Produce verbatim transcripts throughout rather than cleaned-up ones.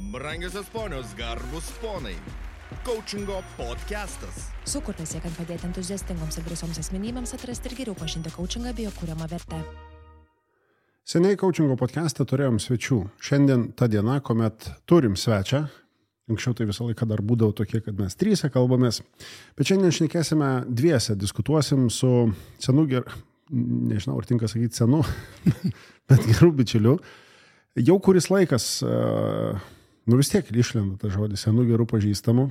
Brangiosios ponios, garbus ponai. Coachingo podcastas. Sukurtas siekiant padėti entuziastingoms ir drąsioms asmenybėms atrasti ir geriau pažinti coachingą bei jo kuriamą vertę. Seniai coachingo podcastą turėjom svečių. Šiandien ta diena, kuomet turim svečią. Anksčiau tai visą laiką dar būdavo tokie, kad mes tryse kalbamės. Bet šiandien šnekėsime dviese, diskutuosim su senu, ger... nežinau, ar tinka sakyti senu, bet gerų bičiuliu. Jau kuris laikas, nu vis tiek išlenda tas žodis, senų gerų pažįstamų.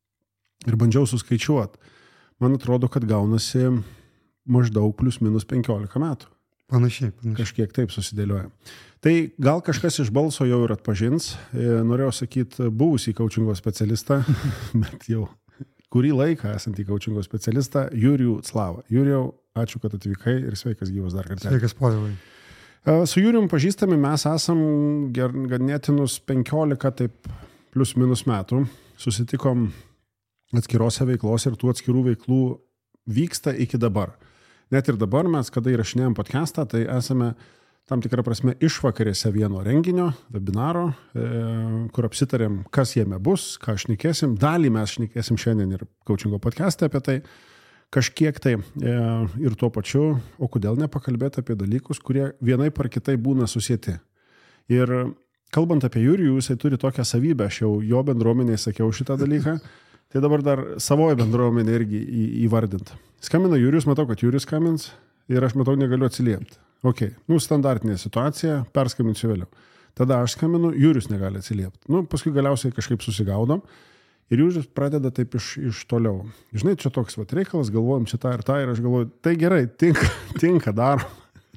Ir bandžiau suskaičiuoti. Man atrodo, kad gaunasi maždaug plus minus penkiolika metų. Panašiai, panašiai. Kažkiek taip susidėlioja. Tai gal kažkas iš balso jau ir atpažins. Norėjau sakyti buvusį coachingo specialistą, bet jau kurį laiką esantį coachingo specialistą, Jurijų Clavą. Jurijau, ačiū, kad atvykai ir sveikas gyvas dar kartą. Sveikas, Povilai. Su Jurijum pažįstami mes esam ganėtinus penkiolika, taip plus minus metų. Susitikom atskirose veiklos ir tų atskirų veiklų vyksta iki dabar. Net ir dabar mes, kada įrašinėjom podcastą, tai esame tam tikrą prasme išvakarėse vieno renginio, webinaro, kur apsitarėm, kas jame bus, ką šnekėsim. Dalį mes šnekėsim šiandien ir coachingo podcast'e apie tai. Kažkiek tai e, ir tuo pačiu, o kodėl nepakalbėti apie dalykus, kurie vienai par kitai būna susieti. Ir kalbant apie Jurijų, jisai turi tokią savybę, aš jau jo bendruomeniai sakiau šitą dalyką, tai dabar dar savoje bendruomenė irgi į, įvardint. Skambina Jurijus, matau, kad Jurijus skambins ir aš matau, negaliu atsiliepti. Ok, nu standartinė situacija, perskambinsiu vėliau. Tada aš skambinu, Jurijus negali atsiliepti. Nu, paskui galiausiai kažkaip susigaudom. Ir jūs pradeda taip iš, iš toliau. Žinai, čia toks vat reikalas, galvojam čia tą ir tą ir aš galvoju, tai gerai, tinka, tinka darom.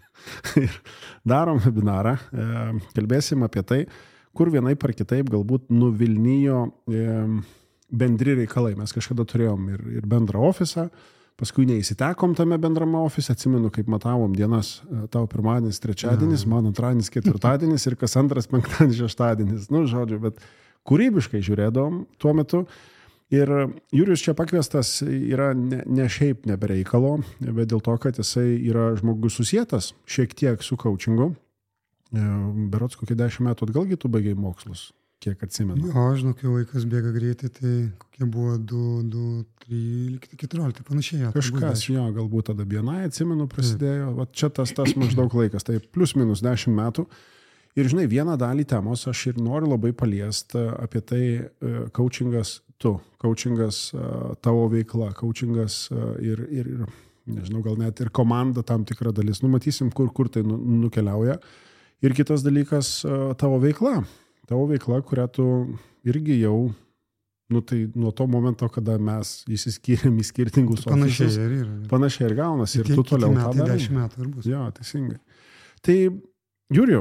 Ir darom webinarą, e, kalbėsim apie tai, kur vienai par kitaip galbūt nuvilnijo e, bendri reikalai. Mes kažkada turėjom ir, ir bendrą ofisą, paskui neįsitekom tame bendrame ofise, atsimenu, kaip matavom dienas, tau pirmadienis, trečiadienis, ja. Man antradienis, ketvirtadienis ir kas antras, penktadienis, šeštadienis. Nu, žodžiu, bet kūrybiškai žiūrėdom tuo metu. Ir Jurijus čia pakviestas yra ne, ne šiaip nebereikalo, bet dėl to, kad jisai yra žmogus susietas šiek tiek su coachingu. Berods kokie dešimt metų atgalgi tu baigiai mokslus, kiek atsimenu. Jo, žinau, kai laikas bėga greitai, tai kokie buvo du, du, trylika, keturiolika, panašiai. Ja, Kažkas, jo, galbūt tada B N I atsimenu prasidėjo. Vat čia tas, tas maždaug laikas, tai plus minus dešimt metų. Ir žinai, vieną dalį temos aš ir noriu labai paliesti apie tai, coachingas tu, coachingas tavo veikla, coachingas ir, ir, nežinau, gal net ir komanda tam tikra dalis. Numatysim, kur, kur tai nukeliauja. Ir kitas dalykas, tavo veikla. Tavo veikla, kurią tu irgi jau, nu tai nuo to momento, kada mes įsiskyrėm į skirtingus ofisus. Panašiai ir yra. Panašiai ir gaunasi. Ir tu toliau tą darai. dešimt metų ir bus. Jo, teisingai. Tai, Jurijau,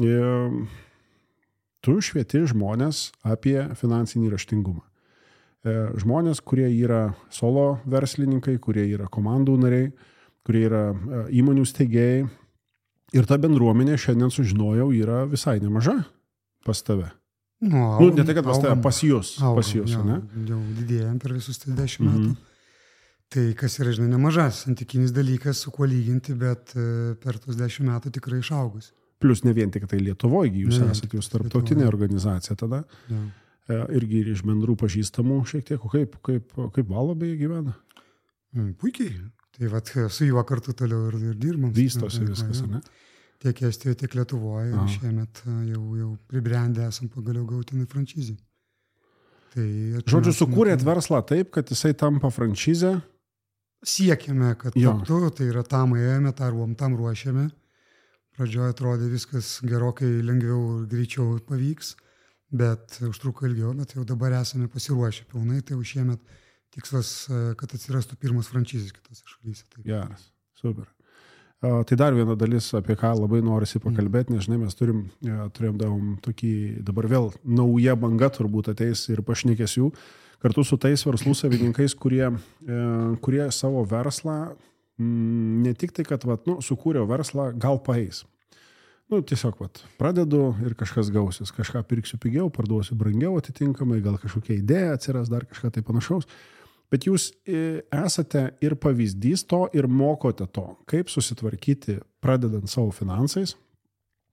tu švieti žmonės apie finansinį raštingumą. Žmonės, kurie yra solo verslininkai, kurie yra komandų nariai, kurie yra įmonių steigėjai. Ir ta bendruomenė šiandien sužinojau yra visai nemaža pas tave. Nu, augam, nu ne tai, kad pas tave, pas jūs. Augam, pas jūs, jau, ne? Jau didėjom per visus dešimt metų. Mm-hmm. Tai kas yra, žinai, nemažas santykinis dalykas, su kuo lyginti, bet per tos dešimt metų tikrai išaugus. Plus ne vien tik tai Lietuvoje, jūs ne, esate jūs tarptautinė organizacija tada. Ja. E, irgi ir iš bendrų pažįstamų šiek tiek. O kaip, kaip, kaip Valobėje gyvena? Mm, puikiai. Tai vat su juo kartu toliau ir, ir dirbam. Vystosi viskas, ja. Ne? Tiek Estijoje, tiek Lietuvoje. Ir šiemet jau, jau pribrendę esam pagaliau gautinai franšizį. Tai, žodžiu, sukūrėt verslą taip, kad jisai tampa franšizę? Siekėme, kad taptų. Tai yra tam ėjome, tam ruošėme. Pradžioje atrodė viskas gerokai lengviau ir greičiau pavyks, bet užtruko ilgiau, bet jau dabar esame pasiruošę pilnai, tai jau šiemet tikslas, kad atsirastų pirmas franšizės kitose šalyse. Geras, super. Uh, tai dar viena dalis, apie ką labai norisi pakalbėti, nes žinai, mes turim, ja, turėjom davom tokį, dabar vėl nauja banga turbūt ateis ir pašnekėsiu, kartu su tais verslų savininkais, kurie, e, kurie savo verslą ne tik tai, kad vat, nu, sukūriau verslą, gal paeis. Nu, tiesiog vat, pradedu ir kažkas gausis. Kažką pirksiu pigiau, parduosiu brangiau atitinkamai, gal kažkokia idėja atsiras, dar kažką tai panašaus. Bet jūs esate ir pavyzdys to ir mokote to, kaip susitvarkyti, pradedant savo finansais,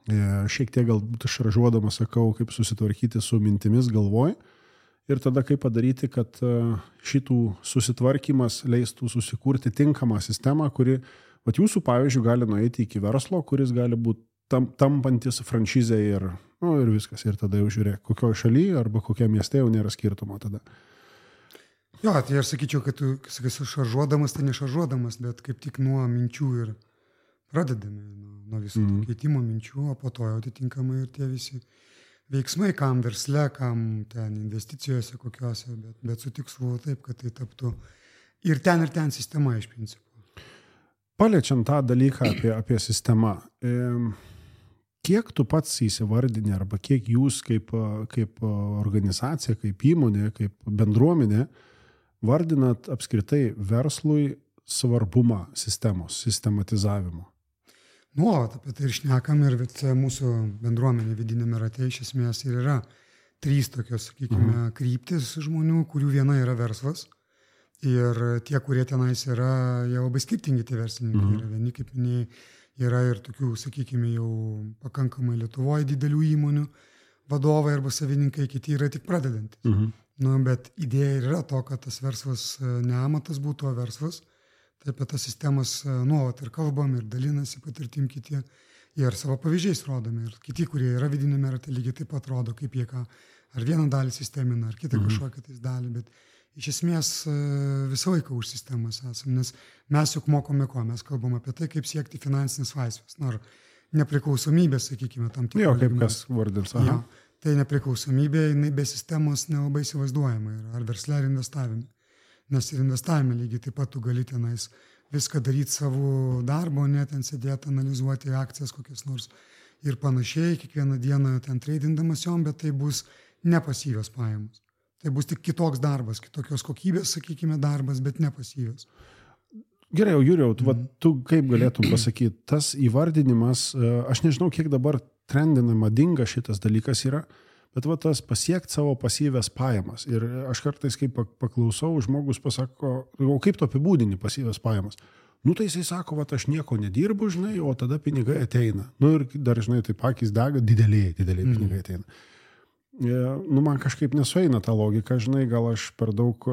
šiek tiek galbūt šaržuodamas sakau, kaip susitvarkyti su mintimis galvoj ir tada kaip padaryti, kad šitų susitvarkymas leistų susikurti tinkamą sistemą, kuri, vat jūsų pavyzdžiui, gali nueiti iki verslo, kuris gali būti tam, tampantis franšizė ir, nu, ir viskas. Ir tada jau žiūrėk, kokioje šalyje arba kokie mieste jau nėra skirtumo tada. Jo, tai aš sakyčiau, kad tu, sakysi, šaržuodamas, tai nešaržuodamas, bet kaip tik nuo minčių ir pradedame, nuo, nuo visų mm. keitimo minčių, o po to jau atitinkamai ir tie visi veiksmai, kam versle, kam ten investicijose kokiuose, bet, bet su tikslu taip, kad tai taptų ir ten, ir ten sistema iš principo. Paliečiant tą dalyką apie, apie sistemą, e, kiek tu pats įsivardini arba kiek jūs kaip, kaip organizacija, kaip įmonė, kaip bendruomenė vardinat apskritai verslui svarbumą sistemos, sistematizavimo? Nuolat apie tai ir šnekam ir mūsų bendruomenė vidinėme rate iš esmės ir yra trys tokios, sakykime, mhm. kryptis žmonių, kurių viena yra verslas ir tie, kurie tenais yra, jie labai skirtingi tie verslininkai. Mhm. Yra vieni, kaip minėjai, yra ir tokių, sakykime, jau pakankamai Lietuvoje didelių įmonių vadovai arba savininkai, kiti yra tik pradedantis. Mhm. Nu, bet idėja yra to, kad tas verslas ne amatas būtų, o verslas. Tai apie tas sistemas nuolat ir kalbam, ir dalinasi patirtim kiti, ir savo pavyzdžiais rodome, ir kiti, kurie yra vidinėme rate, lygiai taip pat rodo, kaip jie ką, ar vieną dalį sistemina, ar kitą mhm. kažkokią tais dalį, bet iš esmės visą laiką už sistemas esam, nes mes juk mokome ko, mes kalbam apie tai, kaip siekti finansinės laisvės, nors nepriklausomybės, sakykime, tam tikrų. Jo, kaip kas vardins. Ja, tai nepriklausomybė, jinai be sistemos nelabai įsivaizduojama yra, ar versle, ar investavime. Nes ir investavime lygiai taip pat tu gali tenais viską daryti savo darbo, ne ten sėdėti, analizuoti akcijas kokias nors ir panašiai, kiekvieną dieną ten tradindamas jom, bet tai bus nepasyvios pajamos. Tai bus tik kitoks darbas, kitokios kokybės, sakykime, darbas, bet nepasyvios. Gerai, jau Jūriau, tu, mm. tu kaip galėtum pasakyti, tas įvardinimas, aš nežinau, kiek dabar trendina, madinga šitas dalykas yra, bet va tas pasiekti savo pasyvės pajamas. Ir aš kartais, kaip paklausau, žmogus pasako, o kaip tu apibūdini pasyvės pajamas? Nu tai jisai sako, va aš nieko nedirbu, žinai, o tada pinigai ateina. Nu ir dar, žinai, taip akis dega, dideliai, dideliai mm. pinigai ateina. Nu man kažkaip nesueina ta logika, žinai, gal aš per daug,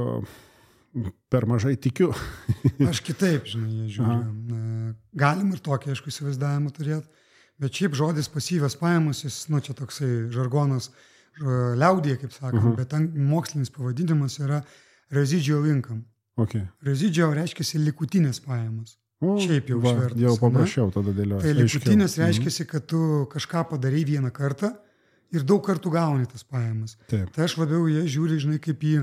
per mažai tikiu. Aš kitaip, žinai, žiūriu. Galim ir tokį, aišku, įsivaizdavimą turėti. Bet šiaip žodis pasyvios pajamos, jis, nu, čia toksai žargonas liaudyje, kaip sakoma, uh-huh. bet mokslinis pavadinimas yra residual income. Okay. Residual reiškia likutinės pajamos. O, šiaip jau va, išvertus. Jau paprašiau tada dėlioti. Tai likutinės reiškia, kad tu kažką padarai vieną kartą ir daug kartų gauni tas pajamas. Taip. Tai aš labiau jie žiūri, žinai, kaip į,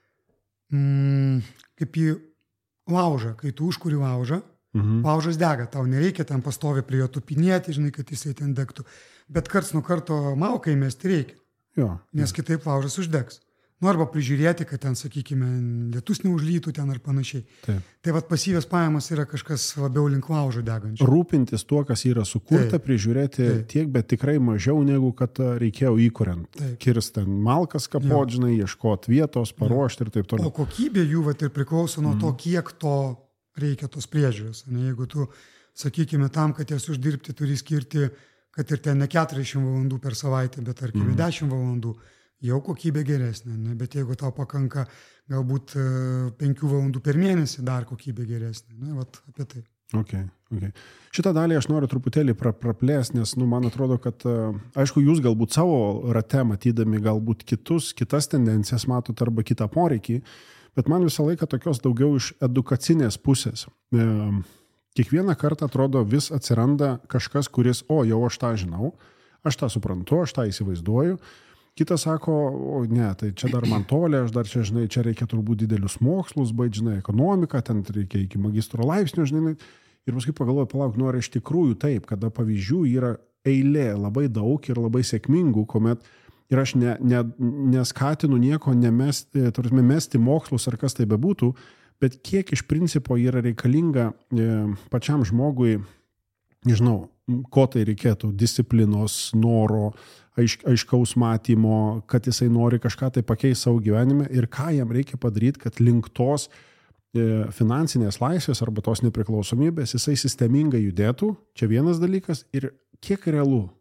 mm, kaip į laužą, kai tu užkuri laužą. Mhm. Laužas dega, tau nereikia ten pastovi prie jo tupinėti, žinai, kad jisai ten degtų. Bet karts nuo karto maukai mesti reikia, jo, nes jo. Kitaip laužas uždegs. Nu arba prižiūrėti, kad ten, sakykime, lietus neužlytų ten ar panašiai. Taip. Tai vat pasyvios pajamos yra kažkas labiau link laužo degančio. Rūpintis tuo, kas yra sukurta, taip, prižiūrėti taip. Tiek, bet tikrai mažiau negu kad reikėjo įkuriant. Kirsti ten malkas kapot, žinai, ieškoti vietos, paruošti ir taip toliau. O kokybė jų vat ir priklauso nuo mm. to, kiek to reikia tos priežiūros. Ne? Jeigu tu, sakykime, tam, kad jas uždirbti, turi skirti, kad ir ten ne keturiasdešimt valandų per savaitę, bet tarkime mm. dešimt valandų, jau kokybė geresnė. Ne? Bet jeigu tau pakanka galbūt penkių valandų per mėnesį, dar kokybė geresnė. Ne? Vat apie tai. Okay, okay. Šitą dalį aš noriu truputėlį pra, praplės, nes nu, man atrodo, kad aišku, jūs galbūt savo rate matydami galbūt kitus, kitas tendencijas matot arba kitą poreikį, bet man visą laiką tokios daugiau iš edukacinės pusės. E, kiekvieną kartą atrodo vis atsiranda kažkas, kuris, o jau aš tą žinau, aš tą suprantu, aš tą įsivaizduoju. Kitas sako, o ne, tai čia dar man toli, aš dar čia, žinai, čia reikia turbūt didelius mokslus, baigt, žinai, ekonomiką, ten reikia iki magistro laipsnio, žinai. Ir paskui pagalvoju, palauk, nu ar iš tikrųjų taip, kada pavyzdžių yra eilė labai daug ir labai sėkmingų, kuomet ir aš ne, ne, neskatinu nieko nemesti, tarsi mesti mokslus ar kas tai bebūtų, bet kiek iš principo yra reikalinga e, pačiam žmogui, nežinau, ko tai reikėtų, disciplinos, noro, aiš, aiškaus matymo, kad jisai nori kažką tai pakeisti savo gyvenime ir ką jam reikia padaryti, kad link tos e, finansinės laisvės arba tos nepriklausomybės jisai sistemingai judėtų, čia vienas dalykas, ir kiek realu.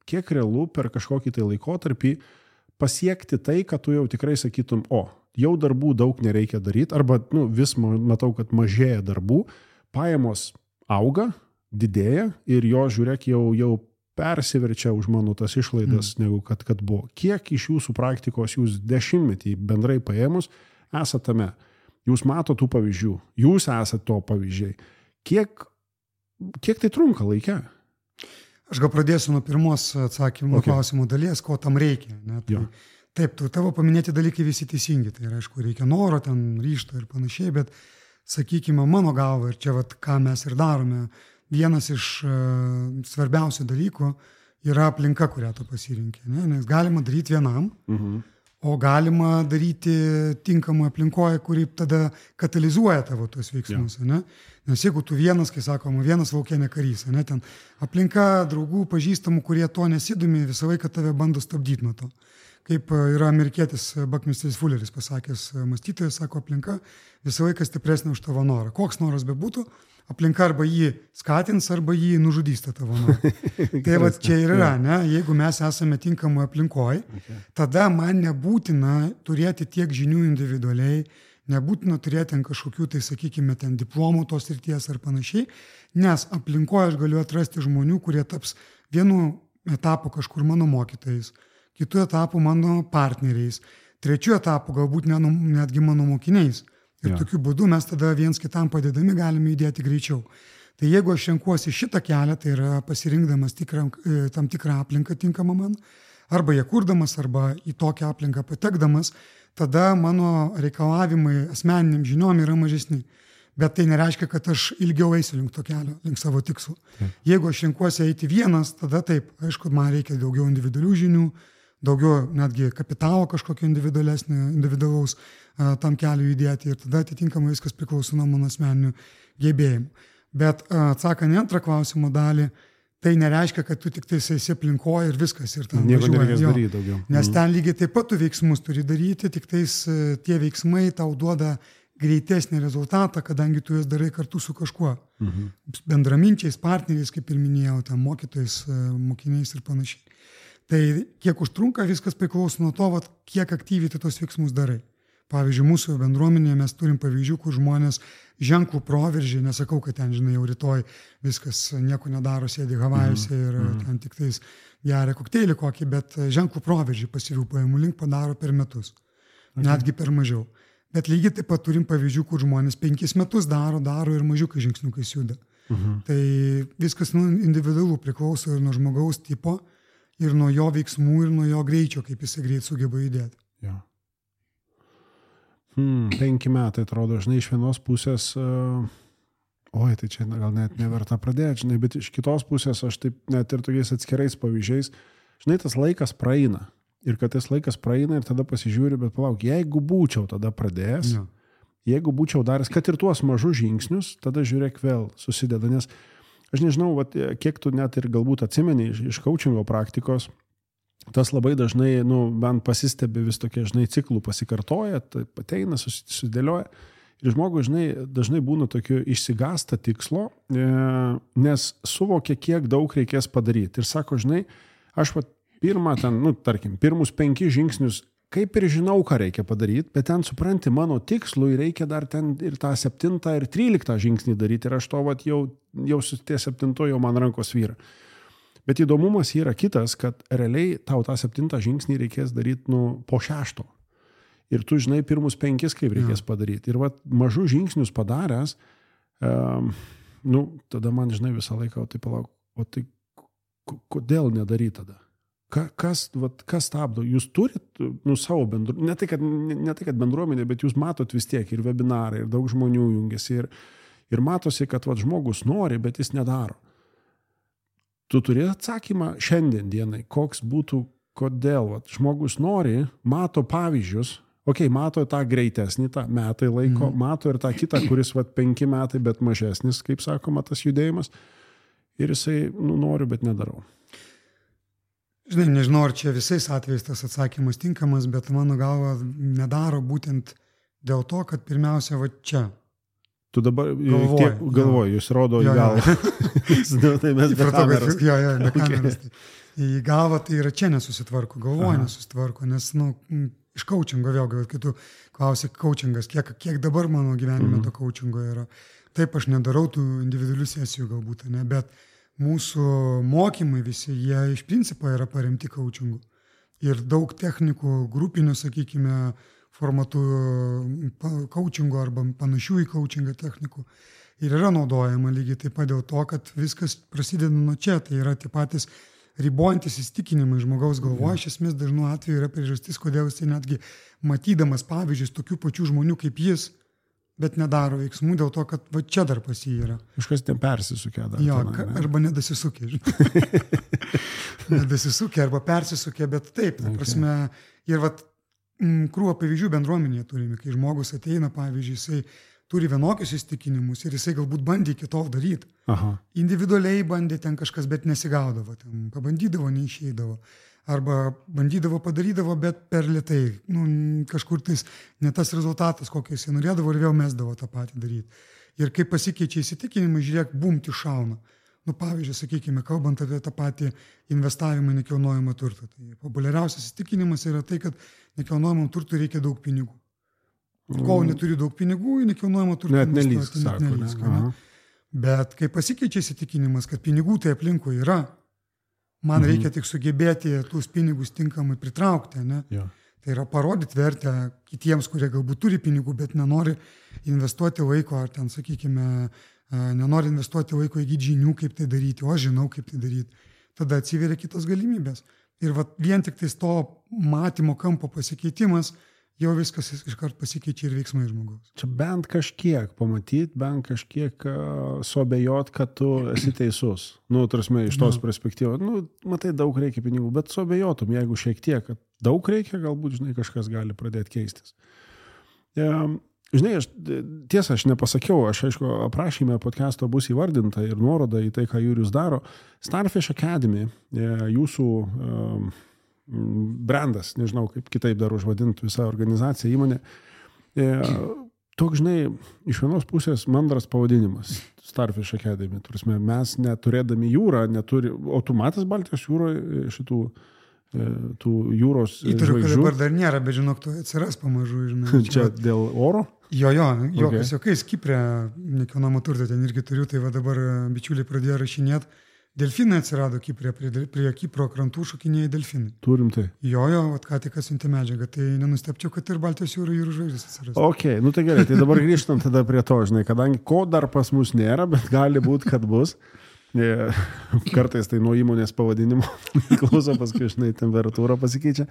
kiek realu per kažkokį tai laikotarpį pasiekti tai, kad tu jau tikrai sakytum, o, jau darbų daug nereikia daryti, arba nu, vis matau, kad mažėja darbų, pajamos auga, didėja ir jo, žiūrėk, jau, jau persiverčia už mano tas išlaidas, mm. negu kad, kad buvo. Kiek iš jūsų praktikos jūs dešimtmetį bendrai paėmus esate tame? Jūs mato tų pavyzdžių, jūs esate to pavyzdžiai. Kiek, kiek tai trunka laike? Aš gal pradėsiu nuo pirmos atsakymų okay. klausimų dalies, ko tam reikia. Ne? Tai, taip, tu, tavo paminėti dalykai visi teisingi. Tai yra, aišku, reikia noro, ten ryžto ir panašiai, bet sakykime, mano galva, ir čia vat, ką mes ir darome, vienas iš uh, svarbiausių dalykų yra aplinka, kurią tu pasirinkė. Ne? Nes galima daryti vienam, mhm. o galima daryti tinkamą aplinkoje, kuri tada katalizuoja tavo tuos veiksmus. Ja. Ne? Nes jeigu tu vienas, kai sakoma, vienas laukienė karys, ne? Ten aplinka, draugų, pažįstamų, kurie to nesidomi, visą laiką tave bando stabdyti nuo to. Kaip yra amerikietis Buckminsteris Fulleris pasakęs, mąstytojas, sako, aplinka visą laiką stipresnė už tavo norą. Koks noras bebūtų, aplinka arba jį skatins, arba jį nužudys tą tavo norą. Tai va čia ir yra, ne? Jeigu mes esame tinkamoje aplinkoje, okay. tada man nebūtina turėti tiek žinių individualiai, nebūtina turėti ant kažkokių, tai sakykime, ten diplomų tos srities ar panašiai, nes aplinkoje aš galiu atrasti žmonių, kurie taps vienu etapu kažkur mano mokytojais, kitų etapų mano partneriais, trečių etapų galbūt netgi mano mokiniais. Ir ja. Tokiu būdu mes tada viens kitam padedami galime judėti greičiau. Tai jeigu aš renkuosi šitą kelią, tai yra pasirinkdamas tikrą, tam tikrą aplinką tinkamą man, arba ją kurdamas, arba į tokią aplinką patekdamas, tada mano reikalavimai asmeniniam žiniom yra mažesni. Bet tai nereiškia, kad aš ilgiau eisiu link to kelio, link savo tikslo. Ja. Jeigu aš renkuosi eiti vienas, tada taip, aišku, man reikia daugiau individualių žinių, daugiau netgi kapitalo kažkokio individualaus uh, tam keliu įdėti ir tada atitinkamai viskas priklauso nuo mano asmeninių gebėjimų. Bet uh, atsakant į antrą klausimo dalį, tai nereiškia, kad tu tik tai esi aplinkoje ir viskas. Ir nieko nereikės daryti daugiau. Nes ten lygiai taip pat tu veiksmus turi daryti, tik tais uh, tie veiksmai tau duoda greitesnį rezultatą, kadangi tu juos darai kartu su kažkuo. Mhm. Bendraminčiais, partneriais, kaip ir minėjau, ten mokytojais, uh, mokiniais ir panašiai. Tai kiek užtrunka, viskas priklauso nuo to, vat, kiek aktyviai tu tos veiksmus darai. Pavyzdžiui, mūsų bendruomenėje mes turim pavyzdžių, kur žmonės ženklų proveržį, nesakau, kad ten, žinai, jau rytoj viskas nieko nedaro, sėdi Havajuose ir mm-hmm. ten tik tais geria kokteilį kokį, bet ženklų proveržį pasyvių pajamų link padaro per metus, okay. netgi per mažiau. Bet lygiai taip pat turim pavyzdžių, kur žmonės penkis metus daro, daro ir mažiukai žingsniukais juda. Mm-hmm. Tai viskas nu, individualu priklauso ir nuo žmogaus tipo, ir nuo jo veiksmų, ir nuo jo greičio, kaip jis greit sugeba judėti. Ja. Hmm, penki metai, atrodo, žinai, iš vienos pusės, uh, oi, tai čia gal net neverta pradėti, žinai, bet iš kitos pusės aš taip net ir tokiais atskirais pavyzdžiais, žinai, tas laikas praeina. Ir kad tas laikas praeina ir tada pasižiūri, bet palauk, jeigu būčiau tada pradėjęs, ja. jeigu būčiau daręs, kad ir tuos mažus žingsnius, tada žiūrėk vėl susideda, nes aš nežinau, vat, kiek tu net ir galbūt atsimeni iš, iš coachingo praktikos, tas labai dažnai, nu, bent pasistebi vis tokie, žinai, ciklų pasikartoja, tai ateina, susidėlioja. Ir žmogus, žinai, dažnai būna tokiu išsigąsta tikslo, e, nes suvokia, kiek daug reikės padaryti. Ir sako, žinai, aš vat, pirmą ten, nu, tarkim, pirmus penkis žingsnius, kaip ir žinau, ką reikia padaryti, bet ten, supranti, mano tikslui reikia dar ten ir tą septintą ir tryliktą žingsnį daryti. Ir aš to vat, jau, jau su tie septinto jau man rankos vyra. Bet įdomumas yra kitas, kad realiai tau tą septintą žingsnį reikės daryti nu, po šešto. Ir tu žinai pirmus penkis, kaip reikės ja. Padaryti. Ir vat, mažus žingsnius padaręs, um, nu, tada man, žinai, visą laiką, o tai palauk, o tai kodėl nedaryti tada? Kas, vat, kas stabdo? Jūs turit nu, savo bendruomenę, ne, tai, kad, ne tai, kad bendruomenė, bet jūs matot vis tiek ir webinarai, ir daug žmonių jungiasi, ir, ir matosi, kad vat, žmogus nori, bet jis nedaro. Tu turi atsakymą šiandien dienai, koks būtų, kodėl vat, žmogus nori, mato pavyzdžius, okei, okay, mato tą greitesnį, tą metai laiko, mm. mato ir tą kitą, kuris vat, penki metai, bet mažesnis, kaip sakoma, tas judėjimas, ir jisai, nu, noriu, bet nedarau. Žinai, nežinau, ar čia visais atvejais tas atsakymas tinkamas, bet mano galva nedaro būtent dėl to, kad pirmiausia va čia. Tu dabar galvoji, galvoj, jūs rodo į galvą. Tai mes be kameros. Jo, jo, be kameros. Okay. į galvą, tai yra čia nesusitvarko, galvoje nesusitvarko, nes, nu, iš coachingo vėlgi, kai tu klausi coachingas, kiek, kiek dabar mano gyvenime mm. to coachingo yra. Taip, aš nedarau tų individualių sesijų galbūt, ne, bet mūsų mokymai visi, jie iš principo yra paremti coachingu. Ir daug technikų, grupinių, sakykime, formatų coachingo arba panašių į coachingą technikų ir yra naudojama lygiai taip pat dėl to, kad viskas prasideda nuo čia, tai yra tie patys ribojantis įsitikinimai žmogaus galvoje, iš esmės dažnu atveju yra priežastis, kodėl jis netgi matydamas pavyzdžius tokių pačių žmonių kaip jis, bet nedaro veiksmų dėl to, kad va čia dar pas jį yra. Kažkas ten persisukė dar. Jo, tenai, ne? Arba nedasisukė. nedasisukė arba persisukė, bet taip, ta prasme, ir vat krūvą pavyzdžių bendruomenėje turime, kai žmogus ateina, pavyzdžiui, jisai turi vienokius įstikinimus ir jisai galbūt bandė iki tol daryti. Aha. Individualiai bandė ten kažkas, bet nesigaudavo, ten pabandydavo, neišeidavo. Arba bandydavo, padarydavo, bet per lėtai. Nu, kažkur tais ne tas rezultatas, kokį jisai norėdavo ir vėl mesdavo tą patį daryti. Ir kai pasikeičia įsitikinimai, žiūrėk, bumti šauna. Nu, pavyzdžiui, sakykime, kalbant apie tą patį investavimą į nekilnojamą turtą. Tai populiariausias įsitikinimas yra tai, kad nekilnojamam turtui reikia daug pinigų. Kol neturi daug pinigų, į nekilnojamą turtą net nelįsk, net nelįsk, ne? Bet kai pasikeičia įsitikinimas, kad pinigų tai aplinkui yra, man mhm. reikia tik sugebėti tuos pinigus tinkamai pritraukti, ne? Ja. Tai yra parodyti vertę kitiems, kurie galbūt turi pinigų, bet nenori investuoti laiko, ar ten, sakykime, nenori investuoti laiko įgyti žinių, kaip tai daryti, o aš žinau, kaip tai daryti. Tada atsiveria kitos galimybės. Ir vat, vien tik tais to matymo kampo pasikeitimas, jau viskas iškart pasikeičia ir veiksmai žmogaus. Čia bent kažkiek pamatyti, bent kažkiek uh, suabejot, kad tu esi teisus. Nu, tarsi, iš tos perspektyvos, nu, matai, daug reikia pinigų, bet suabejotum, jeigu šiek tiek, kad daug reikia, galbūt, žinai, kažkas gali pradėti keistis. Um, Žinai, aš, tiesa, aš nepasakiau, aš aišku, aprašyme podcast'o bus įvardinta ir nuoroda į tai, ką Jurijus daro. Starfish Academy, jūsų um, brandas, nežinau, kaip kitaip dar užvadinti visą organizaciją, įmonę. E, toks, žinai, iš vienos pusės mandras pavadinimas Starfish Academy. Turime, mes neturėdami jūrą, neturi, o tu matęs Baltijos jūroje šitų tų jūros Įtariu, žvaigždžių. Kad dabar dar nėra, bet žinok, tu atsiras pamažu. Žinai, čia čia dėl oro? Jo, jo, jokas, okay. Jokais, Kiprė, nekilnojamo turto ten irgi turiu, tai va dabar bičiuliai pradėjo rašinėti. Delfinai atsirado Kiprė, prie, prie Kipro krantų šokinėja delfinai. Turim tai. Jo, jo, vat ką tik atsiuntė medžiagą, tai nenustepčiau, kad ir Baltijos jūro jūrų žvaigždės atsiras. Ok, nu tai gerai, tai dabar grįžtam tada prie to, žinai, kadangi ko dar pas mus nėra, bet gali būti, kad bus. Kartais tai nuo įmonės pavadinimo klauso, paskui, žinai, temperatūra pasikeičia.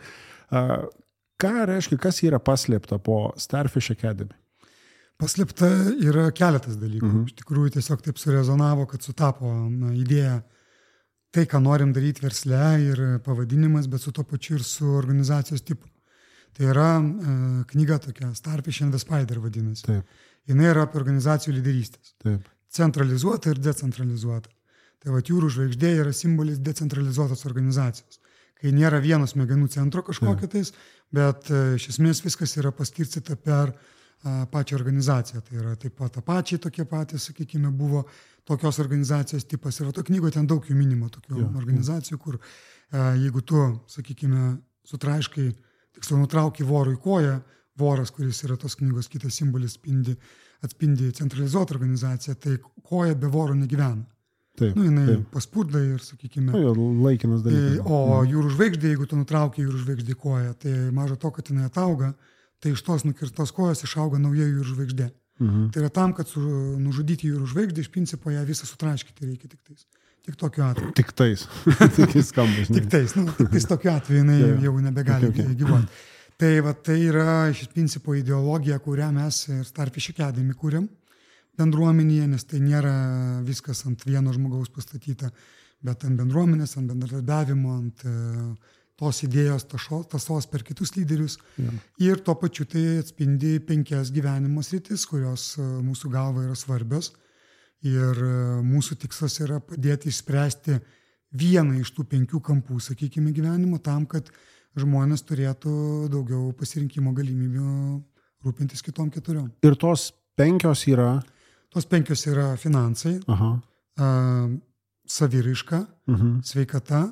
Ką reiškia, kas yra paslėpta po Starfish Academy? Paslėpta yra keletas dalykų. Mhm. Iš tikrųjų tiesiog taip surezonavo, kad sutapo na, idėja tai, ką norim daryti versle ir pavadinimas, bet su to pačiu ir su organizacijos tipu. Tai yra e, knyga tokia, Starfish and the Spider vadinasi. Taip. Jinai yra apie organizacijų lyderystės. Taip. Centralizuota ir decentralizuota. Tai va, jūrų žvaigždė yra simbolis decentralizuotos organizacijos. Kai nėra vieno smegenų centro kažkokio tais, bet e, iš esmės viskas yra paskirstyta per a, pačią organizaciją. Tai yra taip pat apačiai tokie patys, sakykime, buvo tokios organizacijos tipas. Ir va, to knygoje ten daug jų minima tokių ja. organizacijų, kur a, jeigu tu, sakykime, sutraiškai, tiksliau nutrauki vorui koją, voras, kuris yra tos knygos kitas simbolis, spindi, atspindi centralizuotą organizaciją, tai koja be voro negyvena. Taip, nu, jinai taip. Paspurda ir, sakykime... Nu, jau laikinas dalykas. O jūrų žvaigždė, jeigu tu nutraukia jūrų žvaigždė koją, tai maža to, kad jinai atauga, tai iš tos nukirstos kojos išauga nauja jūrų žvaigždė. Mhm. Tai yra tam, kad su, nužudyti jūrų žvaigždę, iš principo ją visą sutraiškyti reikia tik tais. Tik tokiu atveju. Tik tais. Tik skambus. Tik tais. Nu, tik tais tokiu atveju jinai ja. jau nebegali okay, okay. gyvuoti. Tai, va, tai yra iš principo ideologija, kurią mes ir Starfish Academy kūrėm bendruomenėje, nes tai nėra viskas ant vieno žmogaus pastatyta, bet ant bendruomenės, ant bendradarbiavimo, ant uh, tos idėjos tasos per kitus lyderius. Ja. Ir tuo pačiu tai atspindi penkias gyvenimo sritis, kurios uh, mūsų galva yra svarbios. Ir uh, mūsų tikslas yra padėti išspręsti vieną iš tų penkių kampų, sakykime, gyvenimo, tam, kad žmonės turėtų daugiau pasirinkimo galimybių rūpintis kitom keturiom. Ir tos penkios yra... Tos penkios yra finansai, a, saviraiška, uh-huh. sveikata,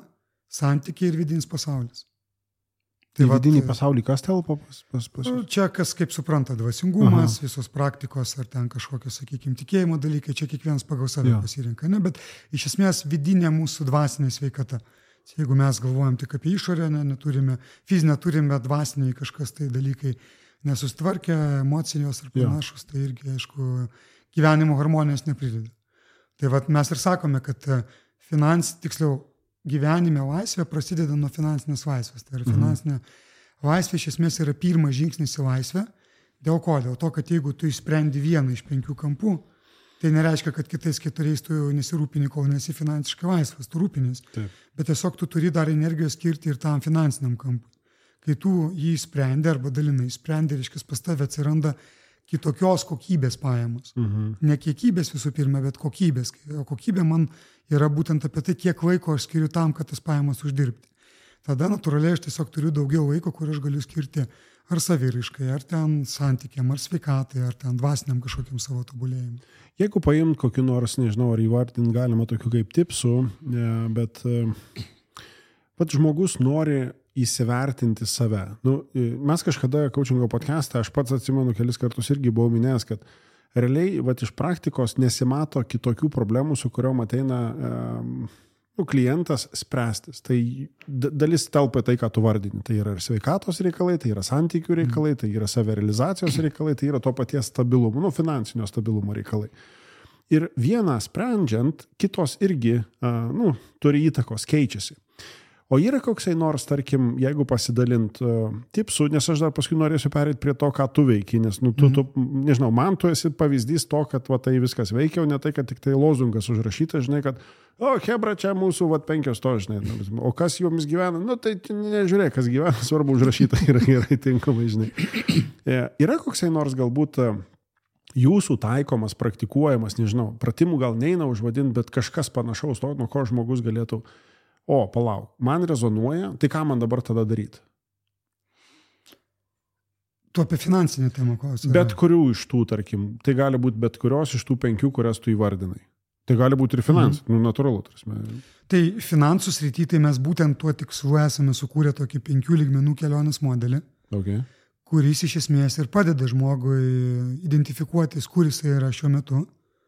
santykiai ir vidinis pasaulis. Tai į vidinį pasaulį kas telpa pas, pas, pas jūs? Čia kas, kaip supranta, dvasingumas, Aha. visos praktikos ar ten kažkokios, sakykime, tikėjimo dalykai, čia kiekvienas pagal save ja. pasirinka, ne? Bet iš esmės vidinė mūsų dvasinė sveikata. Jeigu mes galvojam tik apie išorę, ne, neturime, fizinę turime, dvasiniai kažkas tai dalykai nesustvarkę, emocijos ar panašus, ja. tai irgi, aišku, gyvenimo harmonijos neprideda. Tai vat mes ir sakome, kad finans, tiksliau, gyvenime laisvė prasideda nuo finansinės laisvės. Tai yra finansinė mhm. laisvė iš esmės yra pirmas žingsnis į laisvę. Dėl ko? Dėl to, kad jeigu tu išsprendi vieną iš penkių kampų, tai nereiškia, kad kitais keturiais tu nesirūpini, kol nesi finansiškai laisvas, tu rūpinis. Taip. Bet tiesiog tu turi dar energijos skirti ir tam finansiniam kampui. Kai tu jį išsprendi arba dalinai išsprendi, reiškia, pas tave atsiranda kitokios kokybės pajamos. Mhm. Ne kiekybės visų pirma, bet kokybės. O kokybė man yra būtent apie tai, kiek laiko aš skiriu tam, kad tas pajamas uždirbti. Tada natūraliai aš tiesiog turiu daugiau laiko, kur aš galiu skirti ar saviraiškai, ar ten santykiam, ar sveikatai, ar ten dvasiniam kažkokiam savo tobulėjimui. Jeigu paimt kokį nors, nežinau, ar įvardinti galima tokių kaip tipsų, bet pats žmogus nori įsivertinti save. Nu, mes kažkada coachingo podcast'e, aš pats atsimenu kelis kartus irgi buvau minėjęs, kad realiai vat, iš praktikos nesimato kitokių problemų, su kuriuom ateina nu, klientas spręstis. Tai dalis telpa tai, ką tu vardini. Tai yra ir sveikatos reikalai, tai yra santykių reikalai, tai yra savirealizacijos reikalai, tai yra to paties stabilumo, nu, finansinio stabilumo reikalai. Ir vieną sprendžiant, kitos irgi nu, turi įtakos, keičiasi. O yra koksai nors, tarkim, jeigu pasidalint uh, tipsų, nes aš dar paskui norėsiu perėti prie to, ką tu veiki, nes, nu, tu, tu, nežinau, man tu esi pavyzdys to, kad va, tai viskas veikia, o ne tai, kad tik tai lozungas užrašytas, žinai, kad, o, hebra, čia mūsų, va, penkios to, žinai, o kas jomis gyvena, nu, tai nežiūrėk, kas gyvena, svarbu užrašyta yra gerai tinkamai, žinai. E, yra koksai nors galbūt uh, jūsų taikomas, praktikuojamas, nežinau, pratimų gal neina užvadinti, bet kažkas panašaus to, nuo ko žmogus galėtų o, palauk, man rezonuoja, tai ką man dabar tada daryti? Tu apie finansinę temą klausi. Bet kurių iš tų, tarkim, tai gali būti bet kurios iš tų penkių, kurias tu įvardinai. Tai gali būti ir finansai, mhm. nu, natūralu. Tarsi. Tai finansų srity, tai mes būtent tuo tikslu esame sukūrę tokį penkių lygmenų kelionės modelį, okay. kuris iš esmės ir padeda žmogui identifikuotis, kur jisai yra šiuo metu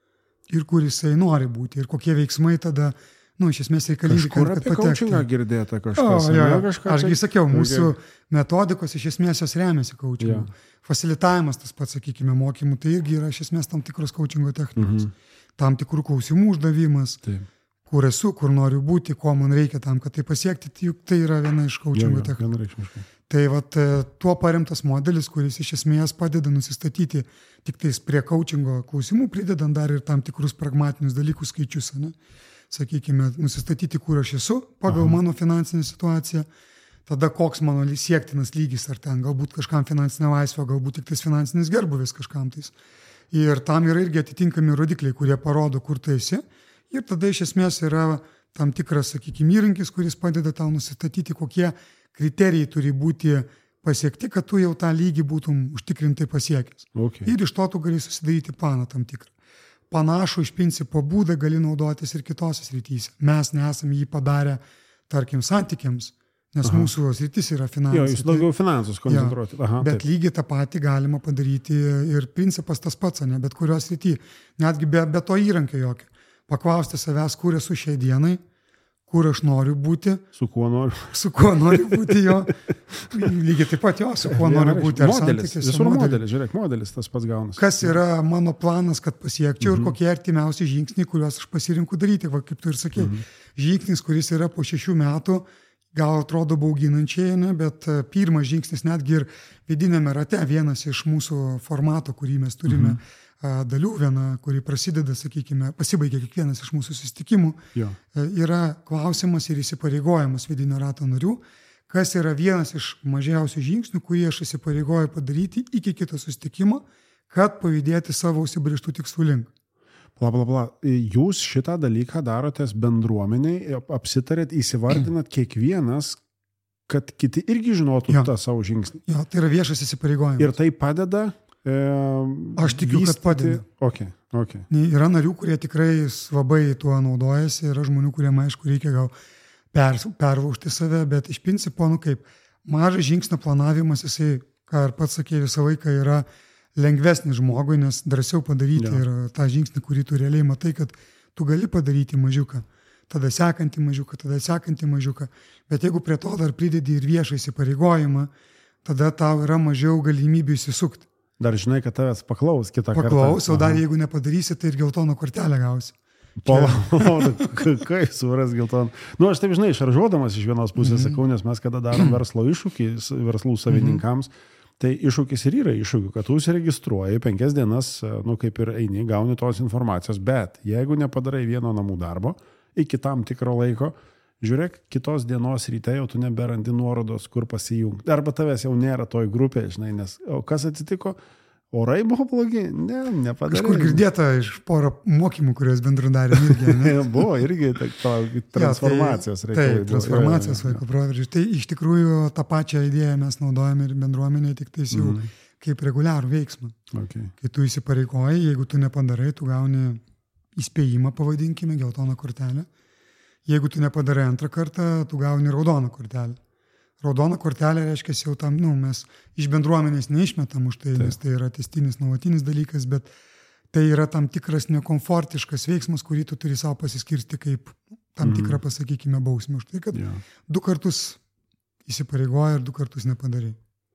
ir kur jisai nori būti ir kokie veiksmai tada nu, iš esmės reikalingi, kad patekti. Kažkur apie coachingą girdėta kažkas. O, jo, kažką Ašgi sakiau, mūsų metodikos iš esmės jos remiasi coachingu. Ja. Fasilitavimas, tas pats, sakykime, mokymų, tai irgi yra iš esmės tam tikros coachingo technikos. Mhm. Tam tikrų klausimų uždavimas, Taip. kur esu, kur noriu būti, ko man reikia tam, kad tai pasiekti, tai juk tai yra viena iš coachingo ja, ja, technikų. Tai vat, tuo paremtas modelis, kuris iš esmės padeda nusistatyti tik tais prie coachingo klausimų, pridedant dar ir tam tikrus pragmatinius dalykus skaičius, ne? Sakykime, nusistatyti, kur aš esu pagal Aha. mano finansinę situaciją, tada koks mano siektinas lygis, ar ten galbūt kažkam finansinė laisvė, galbūt tik tais finansinis gerbuvis kažkam tais. Ir tam yra irgi atitinkami rodikliai, kurie parodo, kur tu esi. Ir tada iš esmės yra tam tikras, sakykime, įrankis, kuris padeda tau nusistatyti, kokie kriterijai turi būti pasiekti, kad tu jau tą lygį būtum užtikrintai pasiekęs. Okay. Ir iš to tu gali susidaryti planą tam tikrą. Panašų iš principo būdą gali naudotis ir kitose srityse. Mes nesame jį padarę, tarkim, santykiams, nes Aha. mūsų sritis yra finansai. Jo, jūs daugiau finansus koncentruoti. Aha, bet taip. lygiai tą patį galima padaryti ir principas tas pats, ne, bet kurios srity. Netgi be, be to įrankio jokio. Paklausti savęs, kur esu šiai dienai, kur aš noriu būti. Su kuo noriu. Su kuo noriu būti jo. Lygiai taip pat jo, su kuo noriu būti. Modelis, visur modelis, žiūrėk, modelis tas pats gaunasi. Kas yra mano planas, kad pasiekčiau mhm. ir kokie artimiausi žingsniai, kuriuos aš pasirinku daryti, va, kaip tu ir sakei. Mhm. Žingsnis, kuris yra po šešių metų, gal atrodo bauginančiai, ne, bet pirmas žingsnis netgi ir vidinėme rate, vienas iš mūsų formato, kurį mes turime mhm. dalių, viena, kuri prasideda, sakykime, pasibaigia kiekvienas iš mūsų susitikimų, jo. Yra klausimas ir įsipareigojimas vidinio rato narių, kas yra vienas iš mažiausių žingsnių, kurį aš įsipareigoju padaryti iki kito susitikimo, kad pajudėti savo užsibrėžtų tikslų link. Bla, bla, bla. Jūs šitą dalyką darotės bendruomeniai, apsitarėt, įsivardinat kiekvienas, kad kiti irgi žinotų jo. tą savo žingsnį. Jo, tai yra viešas įsipareigojimas. Ir tai padeda E, Aš tikiu, vystyti. Kad padeda. Okay, okay. Yra narių, kurie tikrai labai tuo naudojasi, yra žmonių, kuriem, aišku, reikia gal per, perlaužti save, bet iš principo, nu kaip, mažas žingsnio planavimas, jisai, ką ir pats sakė, visą laiką yra lengvesnis žmogui, nes drąsiau padaryti ja. Ir tą žingsnį, kurį tu realiai matai, kad tu gali padaryti mažiuką, tada sekantį mažiuką, tada sekantį mažiuką, bet jeigu prie to dar pridedi ir viešą įsipareigojimą, tada tau yra mažiau galimybių įsisukti. Dar žinai, kad tavęs paklaus kitą paklaus, kartą. Paklaus, o dar jeigu nepadarysi, tai ir geltoną kortelę gausi. Palauk, kaip suras geltoną. Nu, aš taip žinai, šaržuodamas iš vienos pusės mm-hmm. sakau, nes mes kada darom verslo iššūkį verslų savininkams, mm-hmm. tai iššūkis ir yra iššūkių, kad tu užsiregistruoji penkias dienas, nu kaip ir eini, gauni tos informacijos, bet jeigu nepadarai vieno namų darbo iki tam tikro laiko, žiūrėk, kitos dienos ryte jau tu neberandi nuorodos, kur pasijungti. Arba tavęs jau nėra toj grupėje, žinai, nes o kas atsitiko? Orai buvo blogi? Ne, nepadarai. Kažkur girdėta iš porą mokymų, kurios bendru darė irgi. Ne? Buvo irgi ta, ta, transformacijos ja, tai, reikalai. Tai, transformacijos vaiko proveržys. Tai iš tikrųjų tą pačią idėją mes naudojame ir bendruomenėje, tik tais jau mm. kaip reguliarų veiksmą. Okay. Kai tu įsipareigoji, jeigu tu nepadarai, tu gauni įspėjimą, pavadinkime, geltoną kortelę. Jeigu tu nepadarai antrą kartą, tu gauni raudoną kortelę. Raudona kortelė reiškia jau tam, nu, mes iš bendruomenės neišmetam už tai, Taip. Nes tai yra tęstinis, nuolatinis dalykas, bet tai yra tam tikras nekomfortiškas veiksmas, kurį tu turi savo pasiskirsti kaip tam tikrą, pasakykime, bausmę už tai, kad ja. Du kartus įsipareigoja ir du kartus nepadarai.